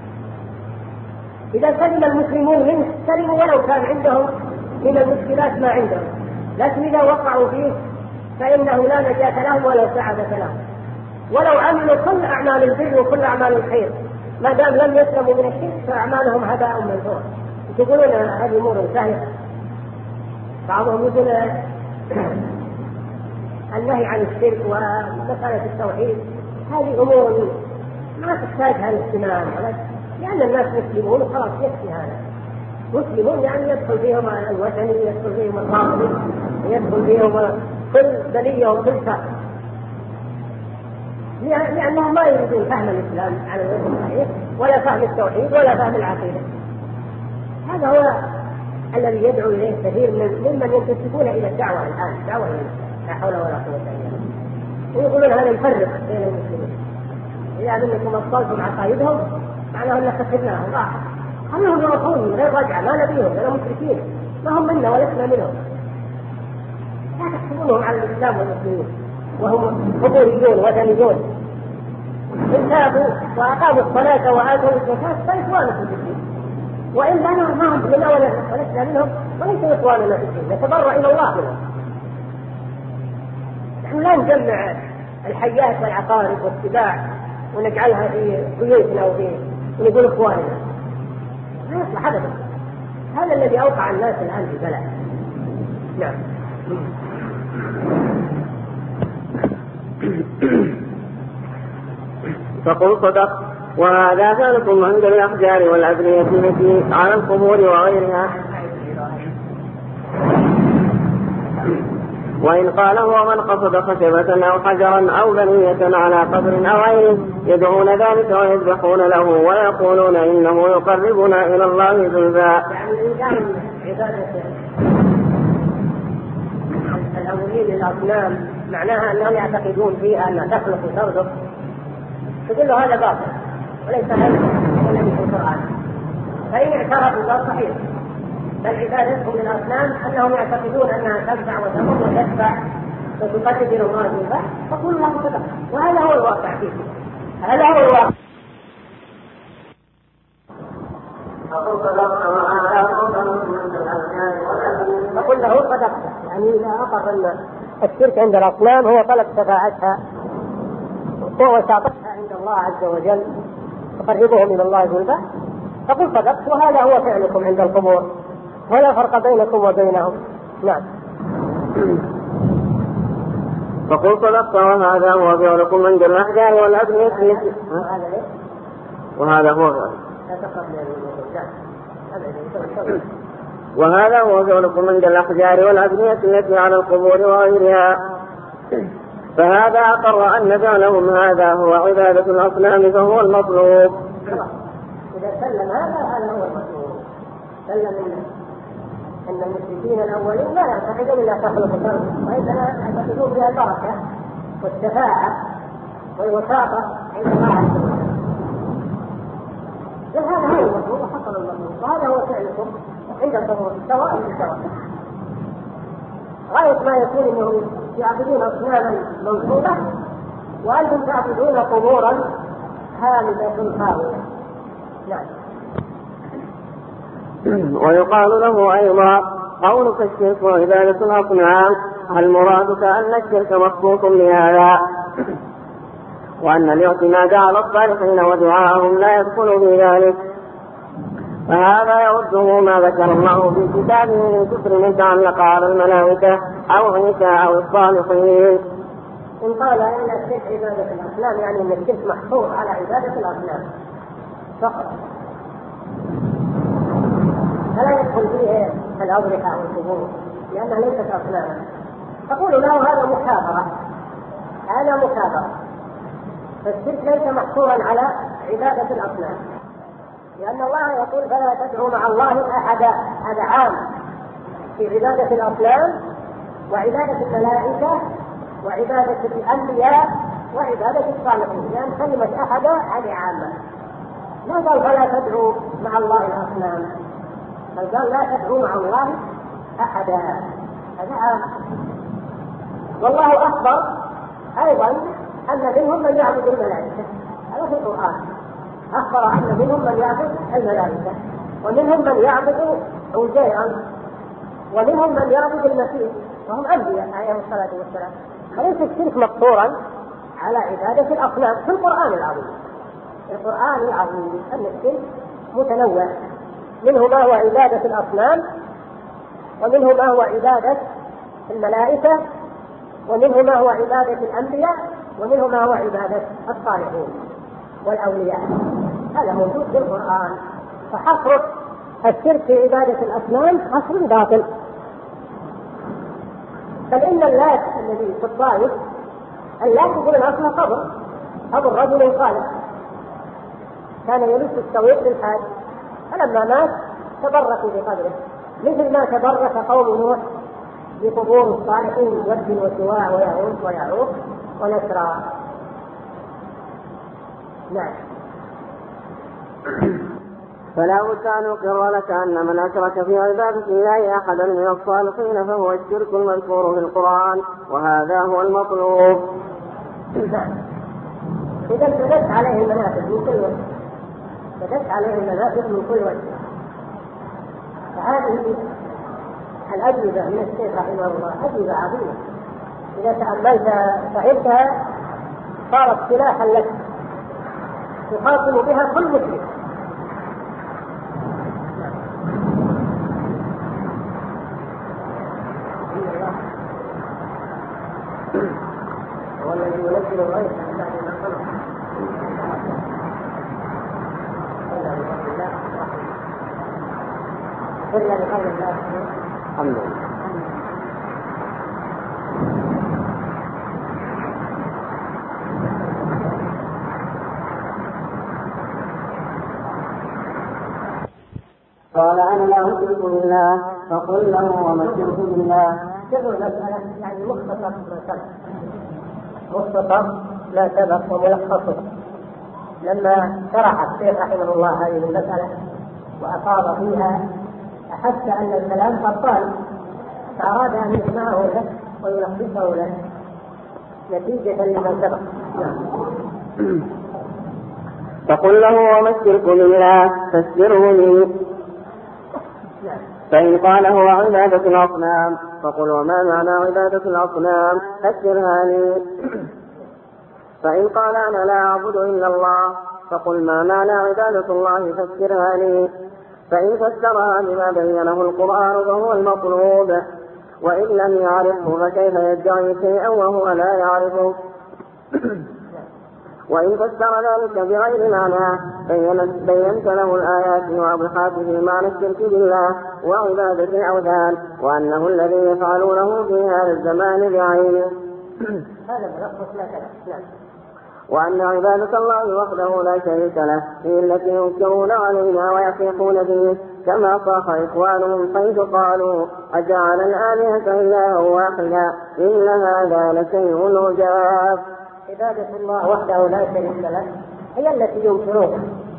إذا سلم المسلمون منه سلموا ولو كان عندهم من المشكلات ما عندهم، لكن إذا وقعوا فيه فإنه لا نجاة لهم ولا سعادة لهم، ولو عملوا كل أعمال البر وكل أعمال الخير ما دام لم يسلموا من الشرك فأعمالهم هباء منثور. يقولون هذه أمور سهلة، بعضهم يقول النهي عن الشرك ومسألة التوحيد هذه أمور ما تحتاجها الاهتمام، لأن الناس مسلمون وخلاص يكفي هذا. مسلمون يعني يدخل فيهم الوثني، يدخل فيهم الرافضي، يدخل فيهم كل بلية وكل شر، لأنهم ما يريدون فهم الإسلام على الوجه الصحيح ولا فهم التوحيد ولا فهم العقيدة. هذا هو الذي يدعو إليه كثير ممن ينتسبون إلى الدعوة الآن، دعوة لا حول ولا قوة إلا بالله، ويقولون هذا يفرق بين المسلمين. إذا أنكم أبطلتم عقائدهم معناه أن خسرناهم راح، خلوهم يروحون من غير رجعة، ما نبيهم، ولا مشركين، ما هم منا ولسنا منهم. لا تحسبونهم على الإسلام والمسلمين، وهم قبوريون وثنيون إن تابوا وأقاموا الصلاة وآتوا الزكاة فإخوانكم في الدين، وإلا ما هم من أول ولسنا منهم وليسوا إخواننا في الدين، نتبرأ إلى الله منهم. نحن لا نجمع الحيات والعقارب والسباع ونجعلها في بيوتنا ونقول إخواننا، لا يصلح أبدا. هذا الذي أوقع الناس الآن في البلاء. نعم. فقل صدق. وهذا ذلكم عند الأحجار والأبنية التي على القبور وغيرها. وإن قال هو من قصد خشبة أو حجرا أو بنية على قبر أو غيره يدعون ذلك ويذبحون له ويقولون إنه يقربنا إلى الله زلفى. يعني إن كان عبادة الأولين للأصنام معناها أنهم يعتقدون فيها أنها تخلق وترزق، تقول له هذا باطل وليس هذا الذي في القرآن. فإن اعترفوا قال صحيح، بل عبادتهم للأصنام أنهم يعتقدون أنها تنفع وتضر وتدفع وتقرب إلى الله زلفى، فقل الله صدق. وهذا هو الواقع فيه، هذا هو الواقع. فقل له صدقت، يعني إذا أقر أن الشرك عند الأصنام هو طلب شفاعتها ووساطتها عند الله عز وجل تقربهم إلى الله زلفى، فقل صدقت وهذا هو فعلكم عند القبور ولا فرق بينكم وبينهم. نعم. فقل صدقت وهذا هو فعلكم عند الأحجار والأبنية وهذا هو وهذا هو فعلكم عند الأحجار والأبنية التي على القبور وغيرها. فهذا أقر أن فعلهم هذا هو عبادة الأصنام فهو المطلوب. إذا سلم هذا هذا هو المطلوب. سلم أن المشركين الأولين لا يعتقدون إلا تخلق الأرض، وإنما يعتقدون بها البركة والشفاعة والوساطة عند الله عز وجل. هذا هو المطلوب وحصل المطلوب، وهذا هو فعلكم عند القبور سواء بسواء. غاية ما يكون أنهم يعبدون أصناما منصوبة وأنتم تعبدون قبورا هامدة خاوية. نعم. ويقال له أيضا قولك الشرك وعبادة الأصنام، هل مرادك أن الشرك مخصوص بهذا وأن الاعتماد على الصالحين ودعاءهم لا يدخل في ذلك؟ فهذا يرده ما ذكر الله في كتابه من كفر يتعلق على الملائكة أو عيسى أو الصالحين. إن قال إن الشرك عبادة الأصنام يعني أن الشرك محصور على عبادة الأصنام فقط، فلا يدخل فيه الأضرحة والقبور لأنها ليست أصناما. تقول له هذا مكابرة، هذا مكابرة. فالشرك ليس محصورا على عبادة الأصنام، لأن الله يقول فلا تدعوا مع الله أحدا، هذا عام في عبادة الأصنام وعبادة الملائكة وعبادة الأنبياء وعبادة الصالحين، لأن كلمة أحدا هذه عامة. ما قال فلا تدعوا مع الله الأصنام، بل قال لا تدعوا مع الله أحدا، هذا عام. والله أخبر أيضا أن منهم من يعبد الملائكة، هذا في القرآن أخبر أن منهم من يعبد الملائكة ومنهم من يعبد عزيرا ومنهم من يعبد المسيح وهم أنبياء عليهم الصلاة والسلام. فليس الشرك مقصورا على عبادة الأصنام في القرآن العظيم. القرآن العظيم أن الشرك متنوع، منه ما هو عبادة الأصنام ومنه ما هو عبادة الملائكة ومنه ما هو عبادة الأنبياء ومنه ما هو عبادة الصالحين والأولياء. هذا موجود في القرآن. فحصر الشرك في عبادة الأصنام حصر باطل. بل إن اللات الذي في الطائف اللات يقول أصلا قبر قبر رجل صالح كان يلف السويق للحاج، فلما مات تبركوا بقبره مثل ما تبرك قوم نوح بقبور الصالحين ود وسواع ويعوق ويعوق ونسرا. نعم. فلا بد أن أقر لك أن من أشرك في عبادة الله أحدا من الصالحين فهو الشرك المذكور في القرآن، وهذا هو المطلوب. إذا بدت عليه المنافذ من كل وجه، بدت عليه المنافذ من كل وجه. فهذه الأجوبة من الشيخ رحمه الله أجوبة عظيمة، إذا تأملت فهمتها صارت سلاحا لك تقاتل بها كل مسلم. هو الذي ينزل الغيث من بعد ما قنط إلا بقول الله الحمد لله. قال أنا لا أشرك بالله فقل له وما الشرك بالله. سر المسألة يعني مختصر ما سبق، مختصر ما سبق وملخصه. لما شرح الشيخ رحمه الله هذه المسألة وأفاض فيها أحس أن الكلام بطال، فأراد أن يسمعه له ويلخصه له نتيجة لما سبق. فقل له وما الشرك بالله فسره لي. فإن قال هو عبادة الأصنام فقل وما معنى عبادة الأصنام فسرها لي. فإن قال أنا لا أعبد إلا الله فقل ما معنى عبادة الله فسرها لي. فإن فسرها بما بينه القرآن فهو المطلوب، وإن لم يعرفه فكيف يدعي شيئا وهو لا يعرفه. وإن فسر ذلك بغير معنى بينت له الآيات وأبحاث في معنى الشرك بالله وعبادة الأوثان، وأنه الذي يفعلونه في هذا الزمان بعينه. وأن عبادة الله وحده لا شريك له هي التي ينكرون علينا ويصيحون فيه، كما صاح إخوانهم حيث قالوا أجعل الآلهة إلها واحدا إن هذا لشيء عجاب. عبادة الله وحده لا شريك له هي التي ينكرونها،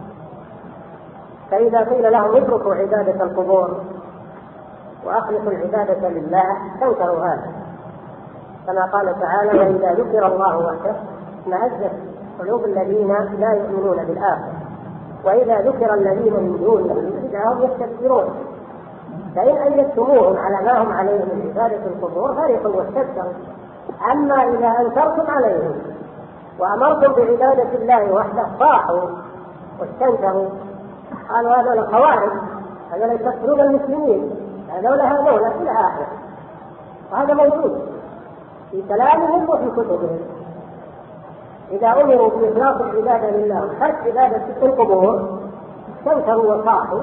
فإذا قيل لهم اتركوا عبادة القبور وأخلصوا العبادة لله تنكروا هذا، كما قال تعالى وإذا ذكر الله وحده اشمأزت قلوب الذين لا يؤمنون بالآخرة وإذا ذكر الذين من دونه إذا هم يستكبرون. فإن أنجزتموهم على ما هم عليه من عبادة القبور فرحوا واستكبروا. أما إذا أنكرتم عليهم وأمرتم بعبادة الله وحده صاحوا واستنكروا، قالوا هذا الخوارج، هذا يكفرون المسلمين، هذول هذول إلى آخره. وهذا موجود في كلامهم وفي كتبهم. إذا أمروا بإخلاص العبادة لله وترك عبادة القبور استنكروا وصاحوا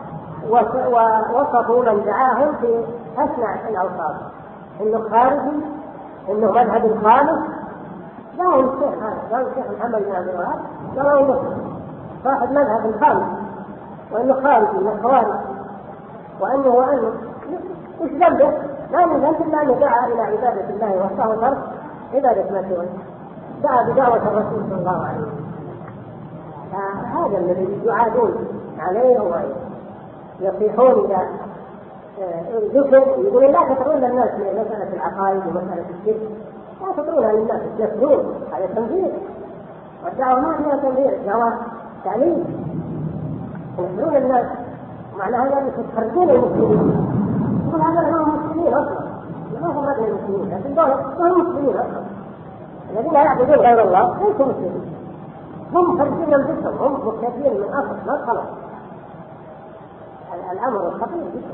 ووصفوا من دعاهم في أسمع الأوصاف، إنه خارجي، إنه مذهب خالص. لا الشيخ هذا الشيخ محمد بن عبد الوهاب قالوا إنه صاحب مذهب خالص وإنه خارجي من الخوارج، وأنه وأنه إيش ذنبه؟ لا من ذنب إلا أن دعا إلى عبادة الله وحده وترك عبادة ما سواه، دعا بدعوة الرسول صلى الله عليه وسلم. هذا الذي يعادون عليه ويصيحون إلى ذكر يقولون لا تترون الناس من مسألة العقائد ومسألة الشرك، لا تترونها للناس يفرون، هذا تنبيه. والدعوة ما فيها تنبيه، الدعوة تعليم. يفرون الناس معنى هذا أن تخرجون المسلمين، يقول هذا هم مسلمين أصلا، ما هم غير المسلمين، لكن دول هم مسلمين أصلا. الذين يعبدون غير الله ليسوا مسلمين، هم خارجين انفسهم، هم مكتفين من اصل ما خلق. الامر خطير جدا،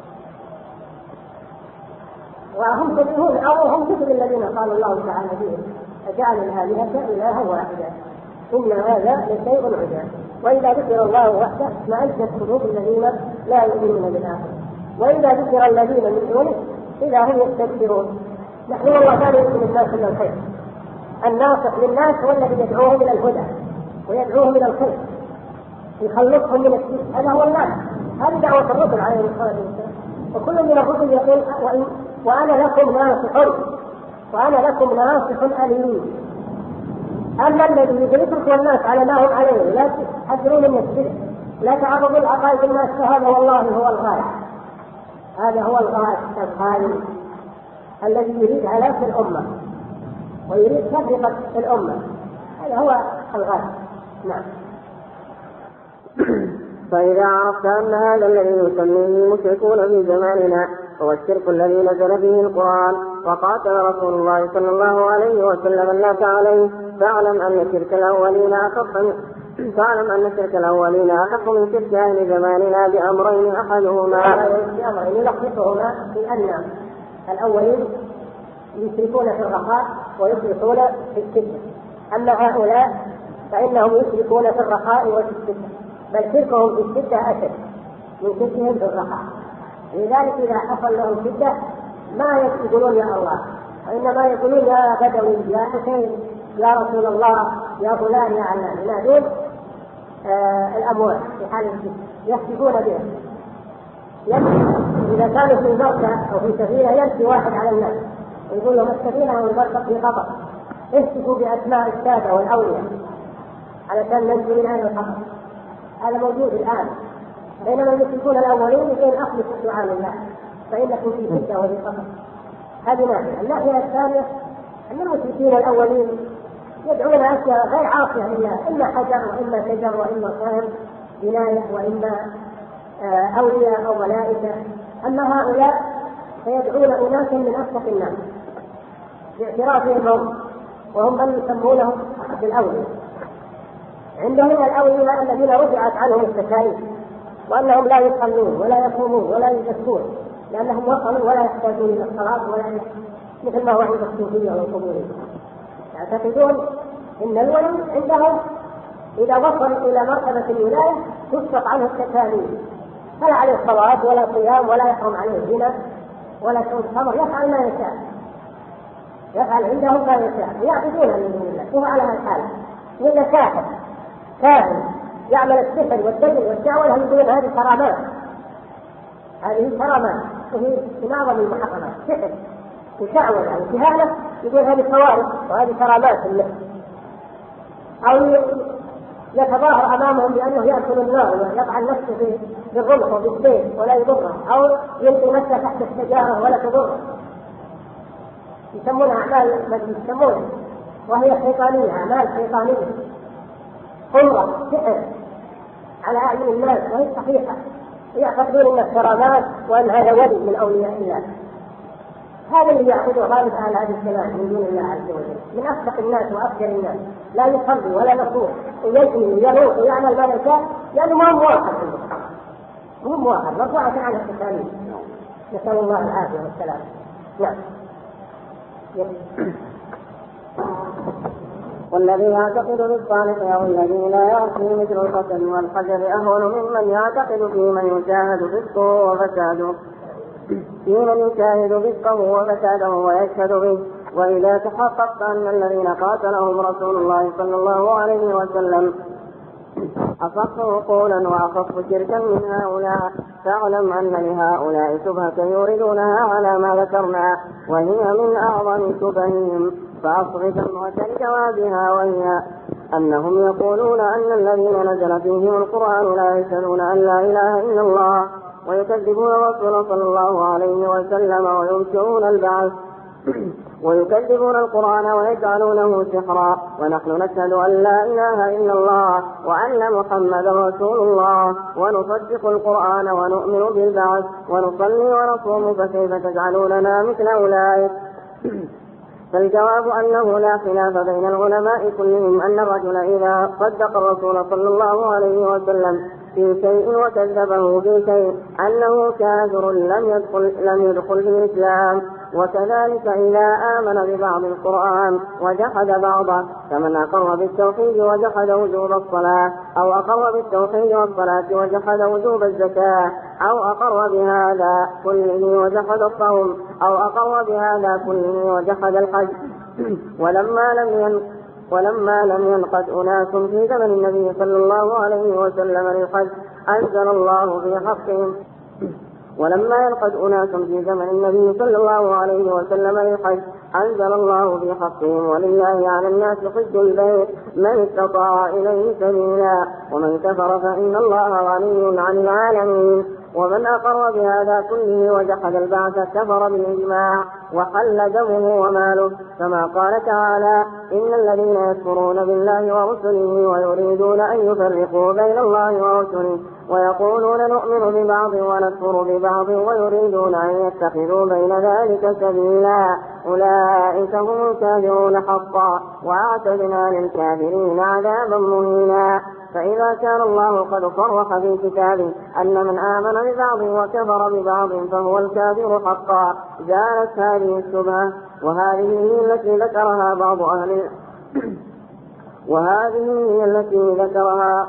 وهم شبيهون او هم مثل الذين قال الله تعالى فيهم اجعل الالهه الها واحدا ان هذا لشيء عجاب. واذا ذكر الله وحده اشمئزت قلوب الذين لا يؤمنون بالاخره واذا ذكر الذين من دونه اذا هم يستكبرون. نحن والله لا يؤمن الناس الا الخير، الناصح للناس هو الذي يدعوهم إلى الهدى ويدعوهم إلى الخير يخلصهم من الشرك، هذا هو الناس. هذه دعوة الرسل عليه الصلاة والسلام، وكل من الرسل يقول وأنا لكم ناصح وأنا لكم ناصح أليم. أما الذي يترك الناس على ما هم عليه لا تحذرون من الشرك لا تعرض العقائد الناس، فهذا والله هو الغاية، هذا هو الغاية الغاية الذي يريد هلاك الأمة ويريد تفرقة الأمة، هذا هو الغاية. نعم. فإذا عرفت أن هذا الذي يسميه المشركون في زماننا هو الشرك الذي نزل به القرآن وقاتل رسول الله صلى الله عليه وسلم الناس عليه، فاعلم أن شرك الأولين أخف فاعلم أن شرك الأولين أخف من شرك أهل زماننا بأمرين، أحدهما بأمرين يلخصهما في أن الأولين يشركون في الرخاء ويشركون في الشدة، أما هؤلاء فإنهم يشركون في الرخاء وفي الشدة، بل شركهم في الشدة أشد من شركهم في الرخاء. لذلك إذا حصل لهم شدة ما يقولون يا الله، وإنما يقولون يا بدوي يا حسين يا رسول الله يا فلان يا علان، ينادون آه الأموال في حال الشدة يحسبون بها. إذا كانوا في مركة أو في سفينة يمشي واحد على الناس ويقول لهم السفينة والمركب في خطر، احسبوا بأسماء السادة والأولياء علشان ننجو من هذا الخطر. هذا موجود الآن، بينما المشركون الأولين يقولون أخلصوا سبحان الله فإنكم في شدة وفي خطر. هذه ناحية. الناحية الثانية أن المشركين الأولين يدعون أشياء غير عاصية لله، إما حجر وإما شجر وإما صنم بناية وإما أولياء أو ملائكة. أما هؤلاء فيدعون أناسا من أصدق الناس باعترافهم هم، وهم من يسمونهم بالأولياء. عندهم الأولياء الذين رجعت عنهم التكاليف، وأنهم لا يصلون ولا يصومون ولا يزكون لأنهم وصلوا ولا يحتاجون إلى الصلاة ولا مثل ما هو عند الصوفية والقبورية. يعتقدون إن الولي عندهم إذا وصل إلى مرتبة الولاية تسقط عنه التكاليف، فلا عليه صلاة ولا صيام ولا يحرم عليه زنا ولا شرب خمر، يفعل ما يشاء، يفعل عندهم ما يشاء، يعبدون من دون الله. وهو على هالحال إلا كافر كاهن يعمل السحر والدجل والدعوة، يقولون هذه كرامات، هذه كرامات وهي من أعظم المحرمات، سحر وشعوذة وكهانة، يقول هذه خوارق وهذه كرامات النفس. أو يتظاهر أمامهم بأنه يأكل النار ويضع نفسه بالرمح وبالسيف ولا يضره، أو يلقي نفسه تحت الشجرة ولا تضره، يسمونها أعمال يسمونها وهي شيطانية، أعمال شيطانية قوة سحر على أعين الناس وهي صحيحة، يعتقدون أن الكرامات وأن هذا ولي من أولياء الله. هذا اللي يعبده غالب أهل هذه الكلام من دون الله عز وجل، من أصدق الناس وأفجر الناس، لا يصلي ولا يصوم ويزني ويروح ويعمل ما يشاء، لأنه ما هو واحد عنده، مو موحد مرفوعة عنه التكاليف، نسأل الله العافية والسلام. نعم. والذي يعتقد بالصالح أو الذي لا يعصي مثل القتل والحجر أهون ممن يعتقد في من يشاهد فسقه وفساده في من يشاهد فسقه وفساده ويشهد به. وإذا تحققت أن الذين قاتلهم رسول الله صلى الله عليه وسلم أصح عقولا وأخف شركا من هؤلاء، فاعلم أن لهؤلاء شبهة يوردونها على ما ذكرنا، وهي من أعظم شبههم، فأصغ سمعة لجوابها، وهي أنهم يقولون أن الذين نزل فيهم القرآن لا يشهدون أن لا إله إلا الله، ويكذبون الرسول صلى الله عليه وسلم وينكرون البعث ويكذبون القرآن ويجعلونه سحرا، ونحن نشهد أن لا إله إلا الله وأن محمدا رسول الله، ونصدق القرآن ونؤمن بالبعث ونصلي ونصوم، فكيف تجعلوننا مثل أولئك؟ فالجواب أنه لا خلاف بين العلماء كلهم أن الرجل إذا صدق الرسول صلى الله عليه وسلم في شيء وكذبه في شيء أنه كافر لم يدخل, لم يدخل في الإسلام. وكذلك إذا آمن ببعض القرآن وجحد بعضه، كمن أقر بالتوحيد وجحد وجوب الصلاة، أو أقر بالتوحيد والصلاة وجحد وجوب الزكاة، أو أقر بهذا كله وجحد الصوم، أو أقر بهذا كله وجحد الحج. ولما لم ين ولما لم ينقد أناس في زمن النبي صلى الله عليه وسلم للحج أنزل الله في حقهم ولما ينقد أناس في زمن النبي صلى الله عليه وسلم للحج أنزل الله في حقهم ولله على الناس حج البيت من استطاع إليه سبيلا ومن كفر فإن الله غني عن العالمين. ومن أقر بهذا كله وجحد البعث كفر بالإجماع وحل دمه وماله، كما قال تعالى: إن الذين يكفرون بالله ورسله ويريدون أن يفرقوا بين الله ورسله ويقولون نؤمن ببعض ونكفر ببعض ويريدون أن يتخذوا بين ذلك سبيلا أولئك هم الكافرون حقا وأعتدنا للكافرين عذابا مهينا. فإذا كان الله قد صرح في كتابه أن من آمن ببعض وكفر ببعض فهو الكافر حقا زالت هذه الشبهة، وهذه هي التي ذكرها بعض أهل وهذه هي التي ذكرها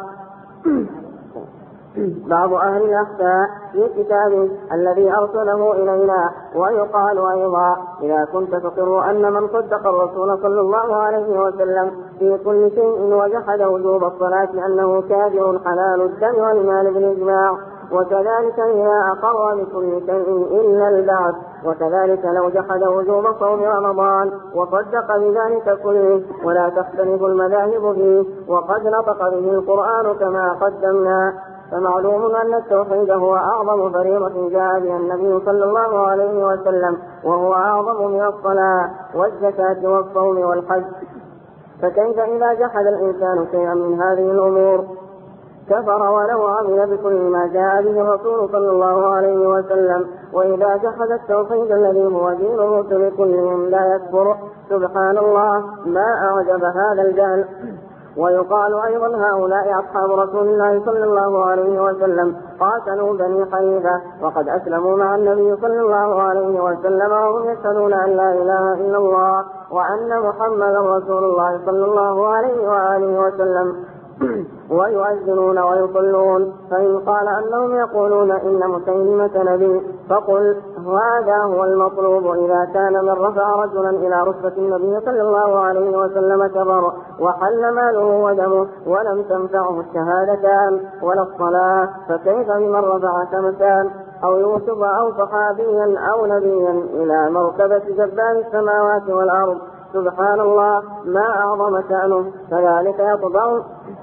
بعض أهل الأخفاء في كتابه الذي أرسله إلينا. ويقال أيضا: إذا كنت تقر أن من صدق الرسول صلى الله عليه وسلم في كل شيء وجحد وجوب الصلاة أنه كافر حلال الدم والمال بالإجماع، وكذلك إذا أقر بكل شيء إلا البعث، وكذلك لو جحد وجوب صوم رمضان وصدق بذلك كله ولا تختلف المذاهب فيه وقد نطق به القرآن كما قدمنا. فمعلوم أن التوحيد هو أعظم فريضة جاء بها النبي صلى الله عليه وسلم، وهو أعظم من الصلاة والزكاة والصوم والحج. فكيف إذا جحد الإنسان شيئا من هذه الأمور كفر ولو عمل بكل ما جاء به الرسول صلى الله عليه وسلم؟ وإذا جحد التوحيد الذي هو دين الرسل كلهم لا يكفر. سبحان الله، ما أعجب هذا الجهل. ويقال أيضا: هؤلاء أصحاب رسول الله صلى الله عليه وسلم قاتلوا بني حنيفة وقد أسلموا مع النبي صلى الله عليه وسلم وهم يشهدون أن لا إله إلا الله وأن محمدا رسول الله صلى الله عليه وآله وسلم ويؤذنون ويصلون. فإن قال أنهم يقولون إن مسيلمة نبي فقل هذا هو المطلوب. إذا كان من رفع رجلا إلى رتبة النبي صلى الله عليه وسلم كبر وحل ماله ودمه ولم تنفعه الشهادتان ولا الصلاة، فكيف بمن رفع كمسان أو يوسف أو صحابيا أو نبيا إلى مرتبة جبار السماوات والأرض؟ سبحان الله، ما أعظم شأنه. كذلك يطبع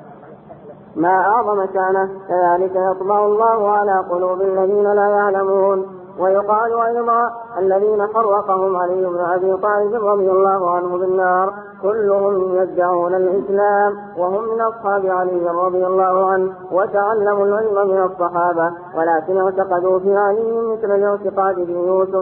ما أعظم شأنه كذلك يطبع الله على قلوب الذين لا يعلمون. ويقال أيضا: الذين فرقهم علي بن أبي طالب رضي الله عنه بالنار كلهم يدعون الإسلام وهم من أصحاب علي رضي الله عنه وتعلموا العلم من الصحابة، ولكن اعتقدوا في علي مثل الاعتقاد في يوسف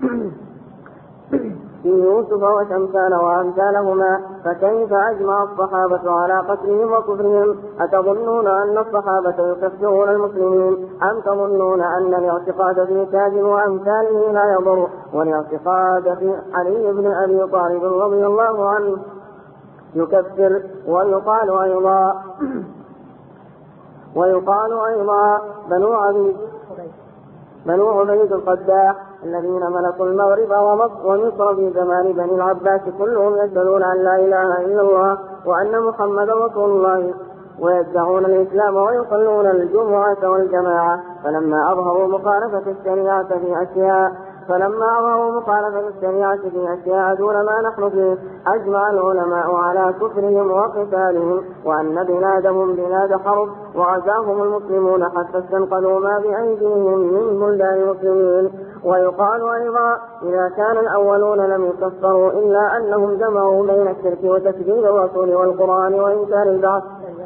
في يوسف وشمسان وأمثالهما. فكيف أجمع الصحابة على قتلهم وكفرهم؟ أتظنون أن الصحابة يكفرون المسلمين أم تظنون أن الاعتقاد في تاج وأمثاله لا يضر، والاعتقاد في علي بن أبي طالب رضي الله عنه يكفر؟ ويقال أيضا ويقال أيضا بنو عبيد بنو عبيد القداح الذين ملكوا المغرب ومصر في زمان بني العباس كلهم يشهدون أن لا إله إلا الله وأن محمدا رسول الله ويدعون الإسلام ويصلون الجمعة والجماعة. فلما أظهروا مخالفة الشريعة في أشياء فلما أظهروا مخالفة الشريعة في أشياء دون ما نحن فيه أجمع العلماء على كفرهم وقتالهم وأن بلادهم بلاد حرب وغزاهم المسلمون حتى استنقذوا ما بأيديهم من بلدان المسلمين. ويقال أيضا: إذا كان الأولون لم يكفروا إلا أنهم جمعوا بين الشرك وتكذيب الرسول والقرآن وإنكار البعث.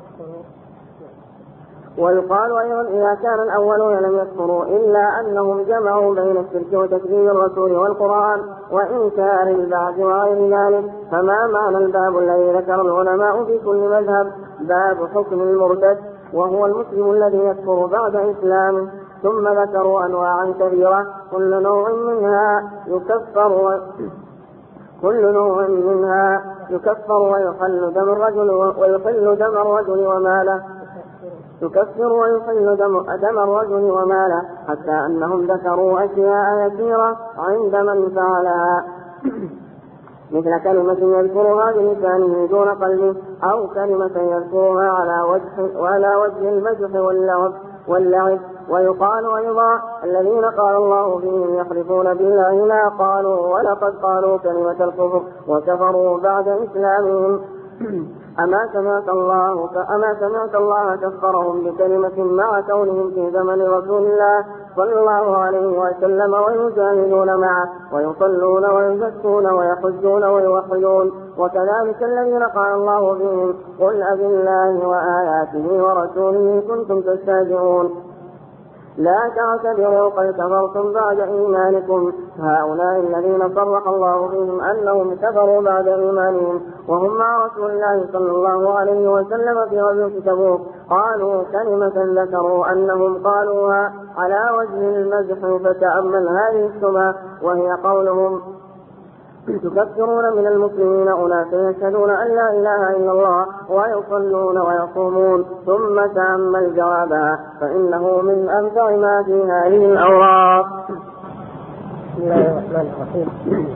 ويقال أيضا: إذا كان الأولون لم يكفروا إلا أنهم جمعوا بين الشرك وتكذيب الرسول والقرآن وإنكار البعث وغير ذلك. فما معنى الباب الذي ذكر العلماء في كل مذهب؟ باب حكم المرتد، وهو المسلم الذي يكفر بعد إسلامه. ثم ذكروا أنواعا كثيرة كل نوع منها يكفر و... كل نوع منها يكفر ويحل دم الرجل ويحل دم الرجل وماله يكفر ويحل دم, دم الرجل وماله حتى أنهم ذكروا أشياء يسيرة عند من فعلها مثل كلمة يذكرها بلسانه دون قلبه أو كلمة يذكرها على وجه, وعلى وجه المزح واللعب, واللعب ويقال أيضا الذين قال الله فيهم يحلفون بالله ما قالوا ولقد قالوا كلمة الكفر وكفروا بعد إسلامهم. أما سمعت الله أما سمعت الله كفرهم بكلمة مع كونهم في زمن رسول الله صلى الله عليه وسلم ويجاهدون معه ويصلون ويزكون ويحجون ويوحدون. وكذلك الذين قال الله فيهم قل أبالله وآياته ورسوله كنتم تستهزئون لا تعتذروا قد كفرتم بعد إيمانكم. هؤلاء الذين صرح الله فيهم أنهم كفروا بعد إيمانهم وهم مع رسول الله صلى الله عليه وسلم في غزوة تبوك قالوا كلمة ذكروا أنهم قالوها على وجه المزح. فتأمل هذه الشبهة وهي قولهم تكفرون من المسلمين أناس يشهدون أن لا إله إلا الله ويصلون ويصومون. ثم تأمل جوابها فإنه من أمتع ما في هذه الأوراق. بسم الله الرحمن الرحيم.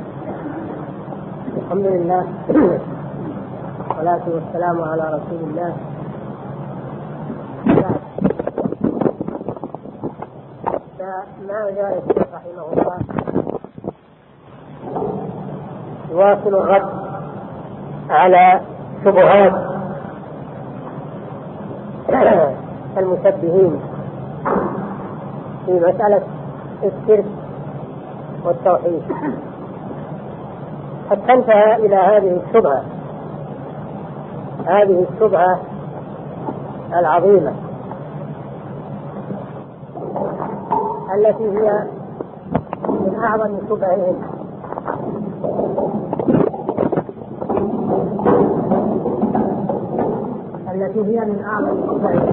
الحمد لله والصلاة والسلام على رسول الله. ما جاء رحمه الله يواصل الرد على شبهات المشبهين في مسألة الشرك والتوحيد حتى انتهى إلى هذه الشبهة هذه الشبهة العظيمة التي هي من أعظم شبههم التي هي من أعظم الشبهات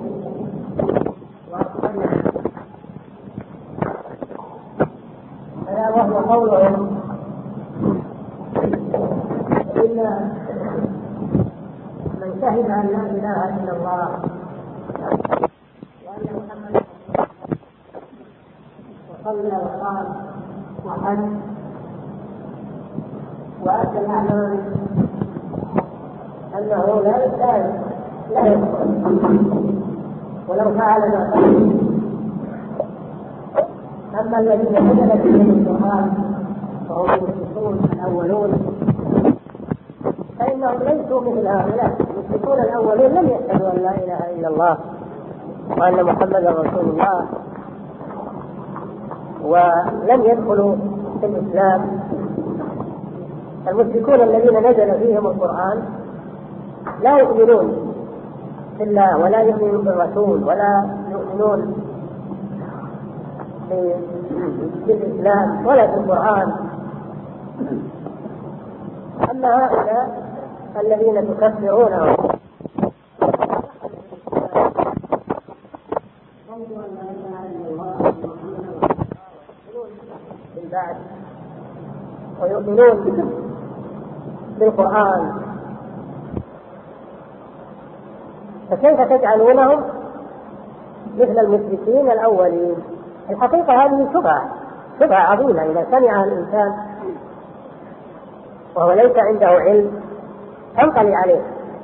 ألا وهو قولهم إلا من شهد أن لا إله إلا الله وأن محمدا وصلى وقال وحج وأتى الأعمال أنه لا يستاهل لا يستاهل ولو فعل ما فعل. أما الذين نزل بهم القرآن فهم المشركون الأولون فإنهم ليسوا مثل هؤلاء. المشركون الأولون لم يشهدوا أن لا إله إلا الله وأن محمدا رسول الله ولم يدخلوا في الإسلام. المشركون الذين نزل فيهم القرآن لا يؤمنون بالله ولا يؤمنون بالرسول ولا يؤمنون بالإسلام ولا بالقرآن. أما هؤلاء الذين تكفرونهم بالبعث ويؤمنون بالقرآن فكيف تجعلونهم مثل المشركين الأولين؟ الحقيقة هذه شبهة شبهة عظيمة إذا سمعها الإنسان وهو ليس عنده علم تنطلي عليه،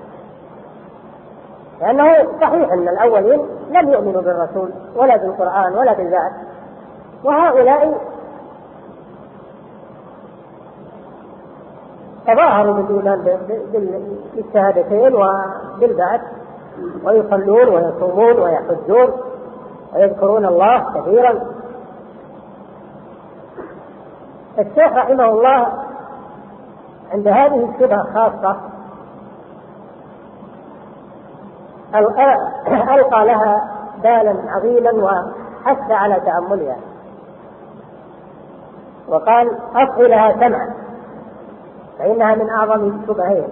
لأنه صحيح أن الأولين لم يؤمنوا بالرسول ولا بالقرآن ولا بالذات، وهؤلاء تظاهروا بالإيمان بالشهادتين وبالبعث ويصلون ويصومون ويحجون ويذكرون الله كثيرا. الشيخ رحمه الله عند هذه الشبهة خاصة ألقى لها بالا عظيما وحث على تأملها وقال أصغ لها سمعا فإنها من أعظم الشبهين.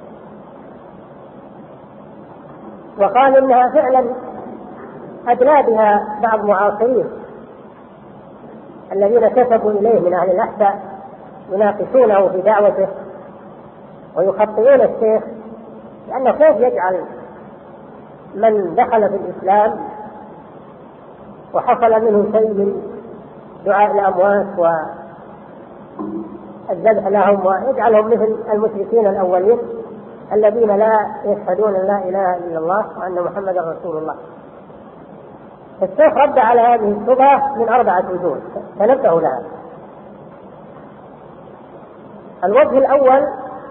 وقال إنها فعلا أدلى بها بعض معاصرين الذين كتبوا إليه من أهل الأحساء يناقشونه في دعوته ويخطئون الشيخ، لأنه كيف يجعل من دخل في الإسلام وحصل منه شيء من دعاء الأموات والذبح لهم ويجعلهم مثل المشركين الأولين الذين لا يشهدون لا إله إلا الله وأن محمدا رسول الله. الشيخ رد على هذه الشبهة من أربعة وجوه تنبهوا لها. الوجه الأول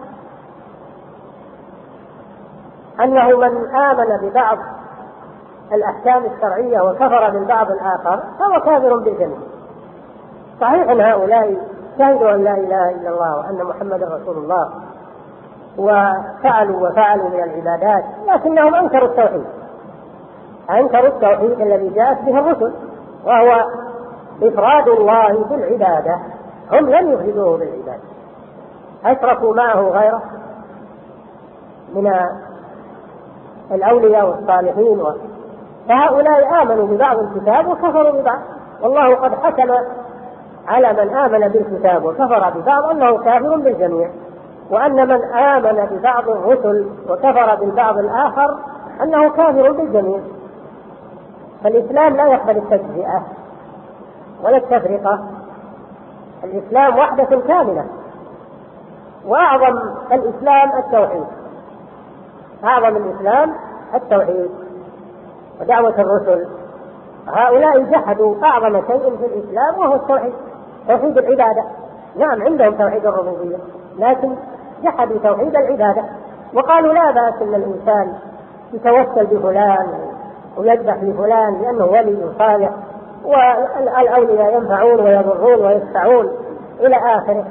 أنه من آمن ببعض الأحكام الشرعية وكفر بالبعض الآخر فهو كافر بالجميع. صحيح أن هؤلاء شهدوا أن لا إله إلا الله وأن محمد رسول الله وفعلوا وفعلوا من العبادات، لكنهم أنكروا التوحيد، أنكروا التوحيد الذي جاءت به الرسل، وهو إفراد الله بالعبادة. هم لم يفردوه بالعبادة، أشركوا معه غيره من الأولياء والصالحين و... فهؤلاء آمنوا ببعض الكتاب وكفروا ببعض، والله قد حكم على من آمن بالكتاب وكفر ببعض أنه كافر بالجميع، وأن من آمن ببعض الرسل وكفر بالبعض الآخر أنه كافر بالجميع. فالإسلام لا يقبل التجزئة ولا التفرقة، الإسلام وحدة كاملة، وأعظم الإسلام التوحيد، أعظم الإسلام التوحيد ودعوة الرسل. هؤلاء جحدوا أعظم شيء في الإسلام وهو التوحيد، توحيد العبادة. نعم عندهم توحيد الربوبية، لكن جحدوا توحيد العبادة وقالوا لا بأس أن الإنسان يتوسل بفلان ويذبح لفلان لأنه ولي صالح، والأولياء ينفعون ويضرون ويدفعون إلى آخره.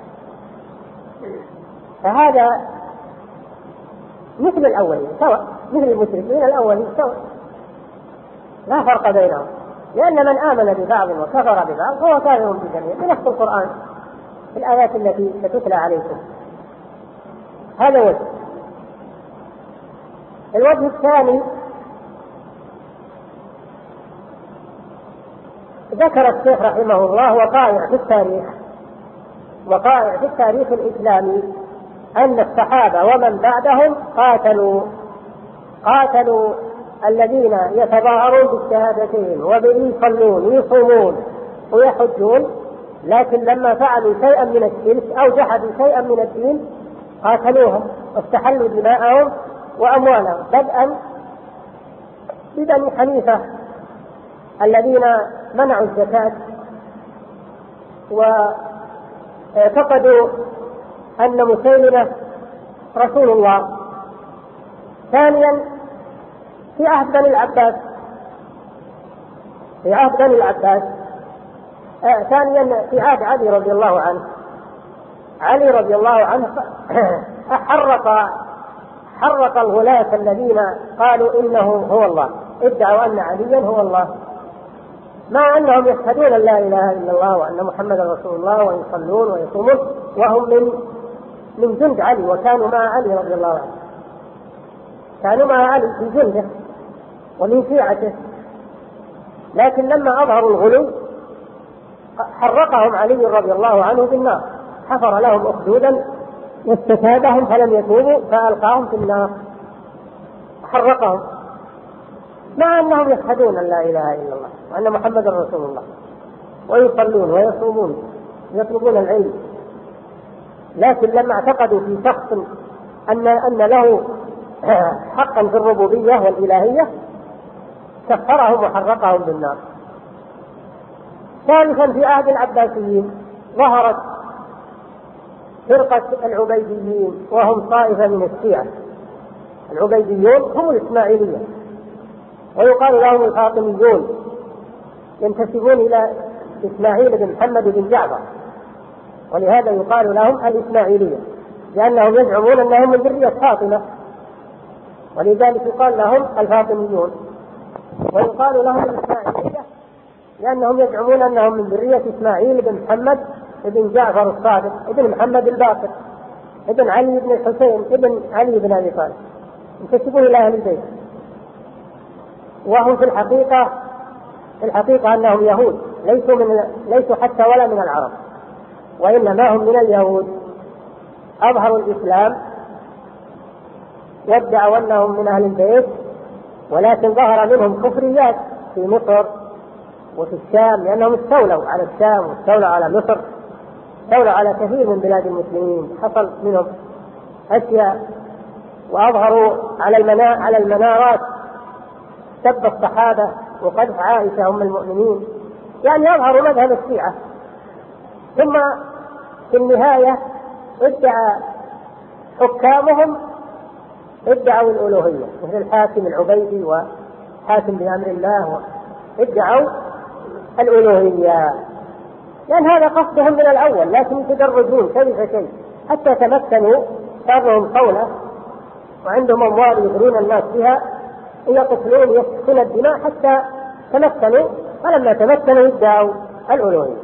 فهذا مثل الأولين سواء، مثل المشركين الأولين سواء، لا فرق بينهم، لأن من آمن ببعض وكفر ببعض هو كافر بالجميع بنص القرآن في الآيات التي ستتلى عليكم. هذا وجه. الوجه الثاني ذكر الشيخ رحمه الله وقائع في التاريخ وقائع في التاريخ الإسلامي أن الصحابة ومن بعدهم قاتلوا قاتلوا الذين يتظاهرون بالشهادتين وبيصلون ويصومون ويحجون، لكن لما فعلوا شيئا من الشرك أو جحدوا شيئا من الدين قاتلوهم واستحلوا دماءهم وأموالهم، بدءا ببني حنيفة الذين منعوا الزكاة واعتقدوا أن مسيلمة رسول الله. ثانيا في عهد بني العباس في عهد بني العباس آه ثانيا في عهد علي رضي الله عنه علي رضي الله عنه حرق حرق الغلاة الذين قالوا إنه هو الله، ادعوا أن عليا هو الله، مع أنهم يشهدون أن لا إله إلا الله وأن محمد رسول الله ويصلون ويصومون، وهم من من جند علي وكانوا مع علي رضي الله عنه، كانوا مع علي في جنده ومن شيعته، لكن لما أظهروا الغلو حرقهم علي رضي الله عنه بالنار، حفر لهم أخدودا واستتابهم فلم يتوبوا فألقاهم في النار، حرقهم مع أنهم يشهدون أن لا إله إلا الله وأن محمد رسول الله ويصلون ويصومون يطلبون العلم، لكن لما اعتقدوا في شخص أن أن له حقا في الربوبية والإلهية كفرهم وحرقهم بالنار. ثالثا في عهد العباسيين ظهرت فرقة العبيديين وهم طائفة من الشيعة. العبيديون هم الإسماعيلية ويقال لهم الفاطميون، ينتسبون إلى إسماعيل بن محمد بن جعفر، ولهذا يقال لهم الإسماعيلية لأنهم يزعمون أنهم من ذرية فاطمة، ولذلك يقال لهم الفاطميون. ويقال لهم الإسماعيلية لأنهم يزعمون أنهم من ذرية إسماعيل بن محمد بن جعفر الصادق ابن محمد الباقر ابن علي بن الحسين ابن علي بن أبي طالب، ينتسبون إلى أهل البيت، وهم في الحقيقة في الحقيقة أنهم يهود، ليسوا من ليسوا حتى ولا من العرب، وإنما هم من اليهود، أظهروا الإسلام وادعوا أنهم من أهل البيت، ولكن ظهر منهم كفريات في مصر وفي الشام، لأنهم استولوا على الشام واستولوا على مصر، استولوا على كثير من بلاد المسلمين، حصل منهم أشياء، وأظهروا على المنا... على المنارات سب الصحابة وقذف عائشة أم المؤمنين، يعني يظهر مذهب الشيعة. ثم في النهاية ادعى حكامهم ادعوا الألوهية، مثل الحاكم العبيدي وحاكم بأمر الله ادعوا الألوهية، لأن هذا قصدهم من الأول، لكن يتدرجون شيء فشيء حتى تمكنوا، صار لهم قولة وعندهم أموال يغرون الناس بها، يقتلون يسفكون الدماء حتى تمكنوا، ولما تمكنوا ادعوا الألوهية.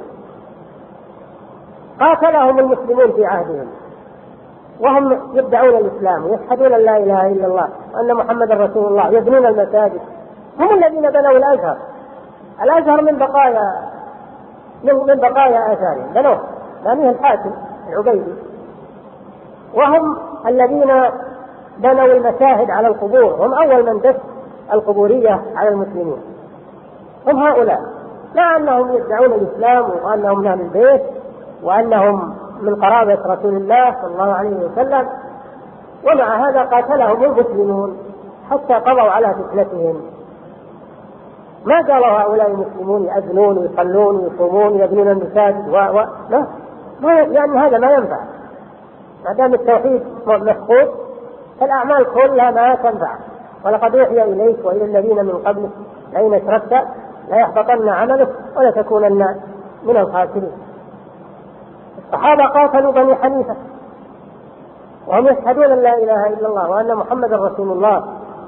قاتلهم المسلمون في عهدهم وهم يدعون الإسلام ويشهدون أن لا إله إلا الله وأن محمد رسول الله، يبنون المساجد، هم الذين بنوا الأزهر. الأزهر من بقايا من بقايا آثارهم، بنوه بنيه الحاكم العبيدي، وهم الذين بنوا المشاهد على القبور، هم أول من دس القبورية على المسلمين، هم هؤلاء، مع أنهم يدعون الإسلام وأنهم من أهل البيت وأنهم من قرابة رسول الله صلى الله عليه وسلم، ومع هذا قاتلهم المسلمون حتى قضوا على فتنتهم. ما قالوا هؤلاء المسلمون يأذنون ويصلون ويصومون ويبنون المساجد و و لا، ما يعني هذا ما ينفع، ما دام التوحيد مفقود فالأعمال كلها ما تنفع. ولقد أوحي إليك وإلى الذين من قبلك لئن أشركت ليحبطن عملك ولتكونن من الخاسرين. الصحابة قاتلوا بني حنيفة وهم يشهدون أن لا إله إلا الله وأن محمد رسول الله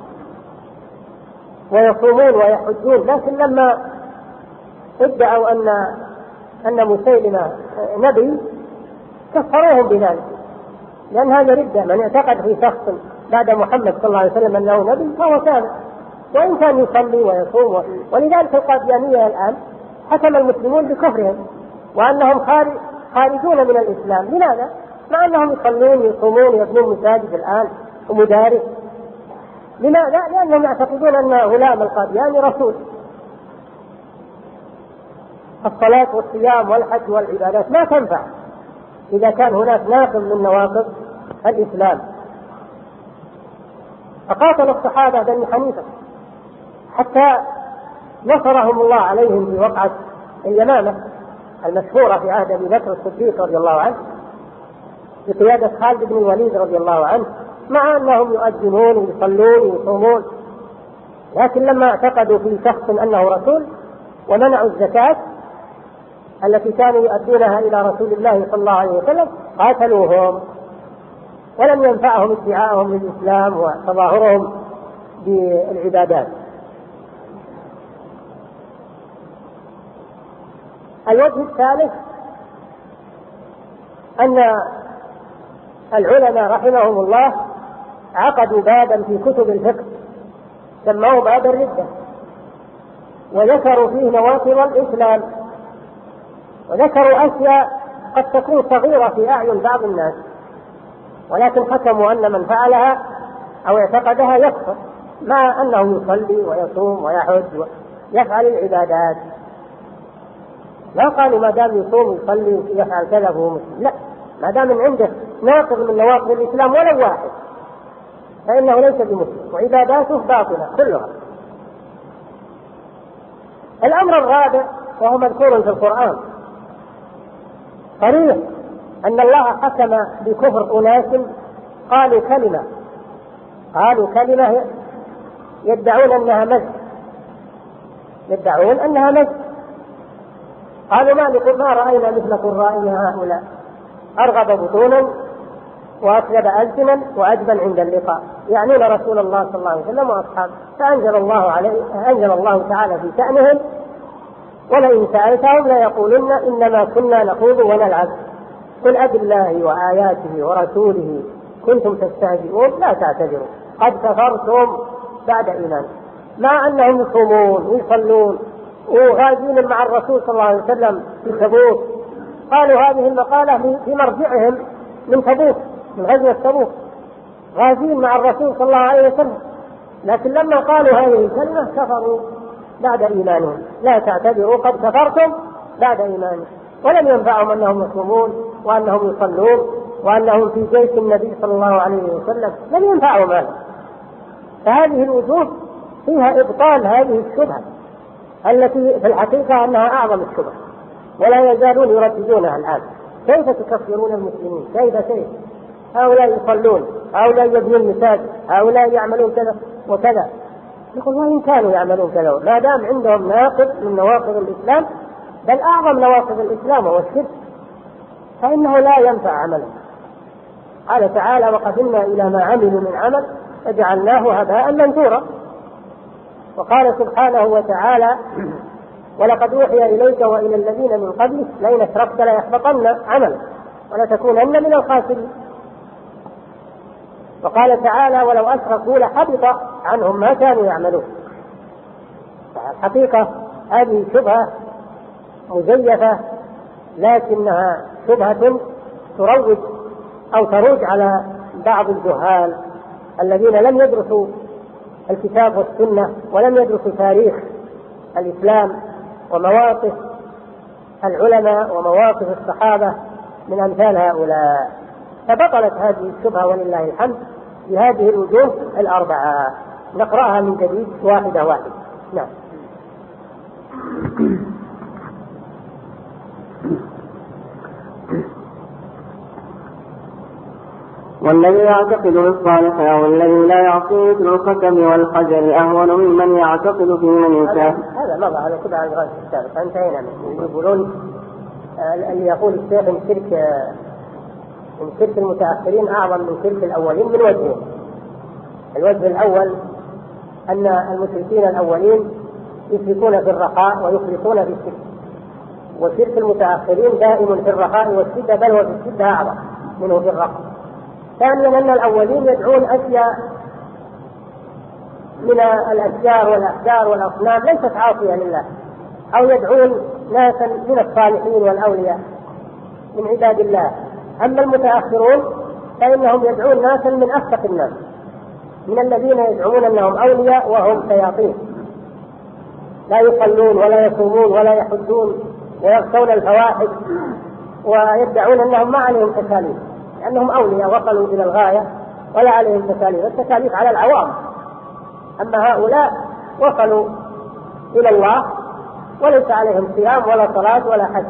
ويصومون ويحجون، لكن لما ادعوا أن أن مسيلمة نبي كفروهم بذلك، لأن هذا ردة. من اعتقد في شخص بعد محمد صلى الله عليه وسلم أنه نبي فهو كافر، وإن كان يصلي ويصوم. ولذلك القاديانية الآن حكم المسلمون بكفرهم وأنهم خارجون من الإسلام. لماذا؟ مع أنهم يصلون ويصومون ويبنون مساجد الآن ومدارس. لماذا؟ لأنهم يعتقدون أن غلام القادياني رسول. الصلاة والصيام والحج والعبادات ما تنفع إذا كان هناك ناقض من نواقض الإسلام. فقاتل الصحابة بني حنيفة حتى نصرهم الله عليهم في وقعة اليمامة المشهورة في عهد أبي بكر الصديق رضي الله عنه بقيادة خالد بن الوليد رضي الله عنه، مع أنهم يؤذنون ويصلون ويصومون، لكن لما اعتقدوا في شخص أنه رسول ومنعوا الزكاة التي كانوا يؤدونها إلى رسول الله صلى الله عليه وسلم قاتلوهم، ولم ينفعهم ادعاءهم للإسلام وتظاهرهم بالعبادات. الوجه الثالث أن العلماء رحمهم الله عقدوا بابا في كتب الفقه سموه باب الردة، وذكروا فيه نواقض الإسلام، وذكروا أشياء قد تكون صغيرة في أعين بعض الناس، ولكن حكموا أن من فعلها أو اعتقدها يكفر، مع أنه يصلي ويصوم ويحج ويفعل العبادات. لا قالوا ما دام يصوم ويصلي ويفعل كذا فهو مسلم، لا، ما دام من عنده ناقض من نواقض الإسلام ولو واحد فإنه ليس بمسلم وعباداته باطلة كلها. الأمر الرابع وهو مذكور في القرآن صريح أن الله حكم بكفر أناس قالوا كلمة قالوا كلمة يدعون أنها مزح يدعون أنها مزح قالوا ما ما رأينا مثل قرائنا هؤلاء أرغب بطونا وأكذب ألسنا وأجبن عند اللقاء، يعنون رسول الله صلى الله عليه وسلم وأصحابه. فأنزل الله عليه أنزل الله تعالى في شأنهم ولئن سألتهم ليقولن إنما كنا نخوض ونلعب قل أب الله وآياته ورسوله كنتم تستهزئون لا تعتذروا قد كفرتم بعد إيمان. مع أنهم يصومون ويصلون وغازين مع الرسول صلى الله عليه وسلم في تبوك، قالوا هذه المقالة في مرجعهم من تبوك، من غزوة تبوك، غازين مع الرسول صلى الله عليه وسلم، لكن لما قالوا هذه الكلمة كفروا بعد إيمانهم. لا تعتذروا قد كفرتم بعد إيمانهم. ولم ينفعهم أنهم يصومون وأنهم يصلون وأنهم في جيش النبي صلى الله عليه وسلم، لم ينفعهم هذا. فهذه الوجوه فيها إبطال هذه الشبهة التي في الحقيقة أنها أعظم الشبه، ولا يزالون يرددونها الآن. كيف تكفرون المسلمين؟ كيف كيف؟ هؤلاء يصلون، هؤلاء يبنون مساجد، هؤلاء يعملون كذا وكذا. يقول وإن كانوا يعملون كذا، ما دام عندهم ناقض من نواقض الإسلام، بل أعظم نواقض الإسلام هو الشرك، فإنه لا ينفع عمله. قال تعالى وقدمنا إلى ما عملوا من عمل فجعلناه هباء منثورا. وقال سبحانه وتعالى ولقد أوحي إليك وإلى الذين من قبلك لئن أشركت ليحبطن عملك ولتكونن من الخاسرين. وقال تعالى ولو أشركوا لحبط عنهم ما كانوا يعملون. الحقيقة هذه شبهة مزيفة، لكنها شبهة تروج أو تروج على بعض الجهال الذين لم يدرسوا الكتاب والسنة ولم يدرسوا تاريخ الإسلام ومواقف العلماء ومواقف الصحابة من أمثال هؤلاء، فبطلت هذه الشبهة ولله الحمد بهذه الوجوه الأربعة. نقرأها من جديد واحدة واحدة. نعم. والذي يعتقد بالصالح أو الذي لا يعصي مثل الختم والحجر أهون ممن يعتقد في من يشاء. هذا مضى على كتب عن الغاز السابق، انتهينا منه. يقولون اللي يقول الشيخ من شرك من شرك المتأخرين أعظم من شرك الأولين من وجهين. الوجه الأول أن المشركين الأولين يشركون في الرخاء ويخلصون في الشرك، وشرك المتأخرين دائم في الرخاء والشدة، بل هو في الشدة أعظم منه في الرخاء. ثانيا أن الأولين يدعون أشياء من الأشجار والأحجار والأصنام ليست عاصية لله، أو يدعون ناسا من الصالحين والأولياء من عباد الله. أما المتأخرون فإنهم يدعون ناسا من أفسق الناس، من الذين يدعون أنهم أولياء وهم شياطين، لا يصلون ولا يصومون ولا يحجون ويغشون الفواحش، ويدعون أنهم ما عليهم تكاليف لأنهم أولياء وصلوا إلى الغاية ولا عليهم تكاليف، التكاليف على العوام. أما هؤلاء وصلوا إلى الله وليس عليهم صيام ولا صلاة ولا حج،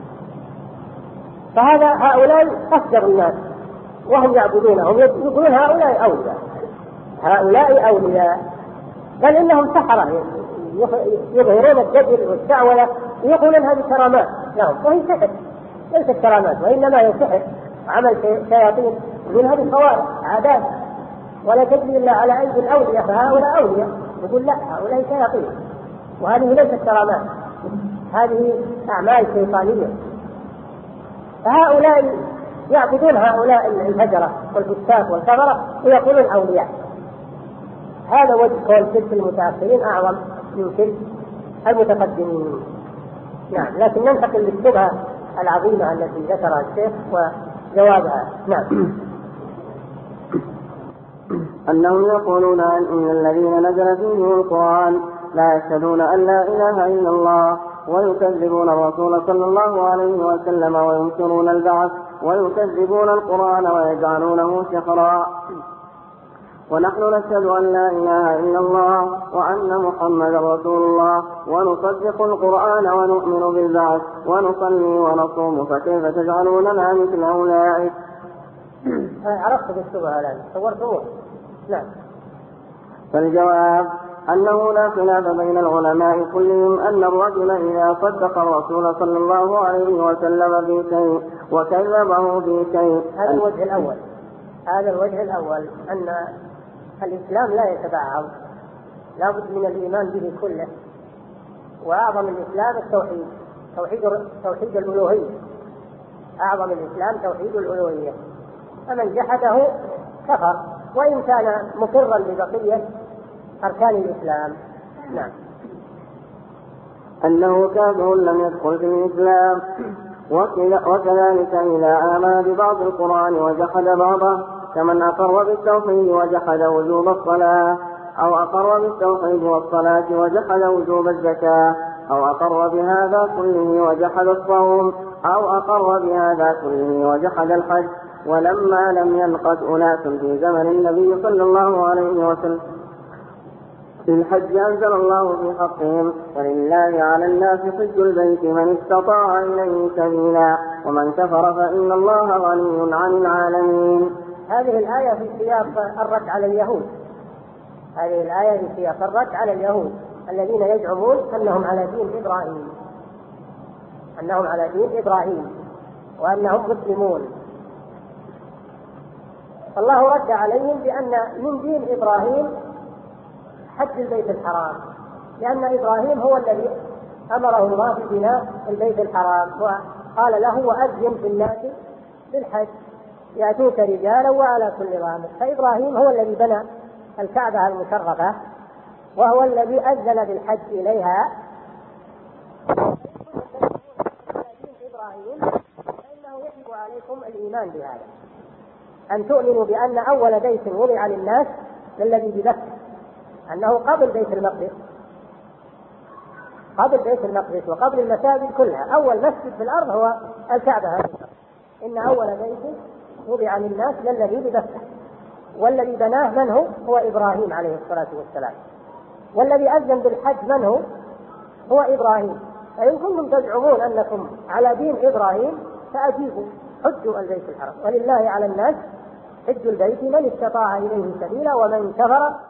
فهذا هؤلاء أفجر الناس وهم يعبدونهم، يقولون هؤلاء أولياء، هؤلاء أولياء، بل إنهم سحرة يظهرون الدجل والدعوة ويقولون هذه كرامات لهم، وهي سحر ليست كرامات، وإنما هي سحر عمل شياطين. يقول هذه خوارق عادات ولا تجري إلا على أيدي الأولياء، فهؤلاء أولياء. يقول لا، هؤلاء شياطين وهذه ليست كرامات، هذه أعمال شيطانية. فهؤلاء يعبدون هؤلاء الهجرة والفساق والكفرة ويقولون أولياء. هذا وجه قول شرك المتأخرين أعظم من شرك المتقدمين. نعم، لكن ننتقل للشبهة العظيمة التي ذكرها الشيخ وجوابها. نعم. أنهم يقولون إن الذين نزل فيهم القرآن لا يشهدون أن لا إله إلا الله، ويكذبون الرسول صلى الله عليه وسلم، وينكرون البعث، ويكذبون القرآن ويجعلونه سحرا. ونحن نشهد أن لا إله إلا الله وأن محمدا رسول الله، ونصدق القرآن ونؤمن بالبعث، ونصلي ونصوم، فكيف تجعلوننا مثل أولئك؟ عرفت بالشبهة الآن، صورتموه. نعم. فالجواب أنه لا خلاف بين العلماء كلهم أن الرجل إذا صدق الرسول صلى الله عليه وسلم في شيء وكذبه في شيء. هذا الوجه الأول. هذا الوجه الأول أن الإسلام لا يتبعض، لا بد من الإيمان به كله، وأعظم الإسلام التوحيد، توحيد توحيد الألوهية. أعظم الإسلام توحيد الألوهية، فمن جحده كفر وإن كان مقرا ببقية أركان الإسلام. نعم. أنه كافر لم يدخل في الإسلام، وكذلك إذا آمن ببعض القرآن وجحد بعضه، كمن أقر بالتوحيد وجحد وجوب الصلاة، أو أقر بالتوحيد والصلاة وجحد وجوب الزكاة، أو أقر بهذا كله وجحد الصوم، أو أقر بهذا كله وجحد الحج. ولما لم ينقض أناس في زمن النبي صلى الله عليه وسلم في الحج أنزل الله في حقهم ولله على الناس حج البيت من استطاع إليه سبيلا ومن كفر فإن الله غني عن العالمين. هذه الآية في سياق الرد على اليهود، هذه الآية في سياق الرد على اليهود الذين يزعمون أنهم على دين إبراهيم، أنهم على دين إبراهيم وأنهم مسلمون. الله رد عليهم بأن من دين إبراهيم حج البيت الحرام، لأن إبراهيم هو الذي أمره الله ببناء البيت الحرام وقال له وأذن في الناس بالحج يأتوك رجالا وعلى كل ضامر. فإبراهيم هو الذي بنى الكعبة المشرفة وهو الذي أذن بالحج إليها. إبراهيم فإنه يجب عليكم الإيمان بهذا، أن تؤمنوا بأن أول بيت وضع للناس الذي بمكة، أنه قبل بيت المقدس، قبل بيت المقدس وقبل المساجد كلها، أول مسجد في الأرض هو الكعبة هذه. إن أول بيت وضع للناس الذي بمكة، والذي بناه من هو؟ هو إبراهيم عليه الصلاة والسلام. والذي أذن بالحج من هو؟ هو إبراهيم. فإن كنتم تزعمون أنكم على دين إبراهيم فأجيبوا حجوا البيت الحرام ولله على الناس حج البيت من استطاع إليه سبيلا ومن كفر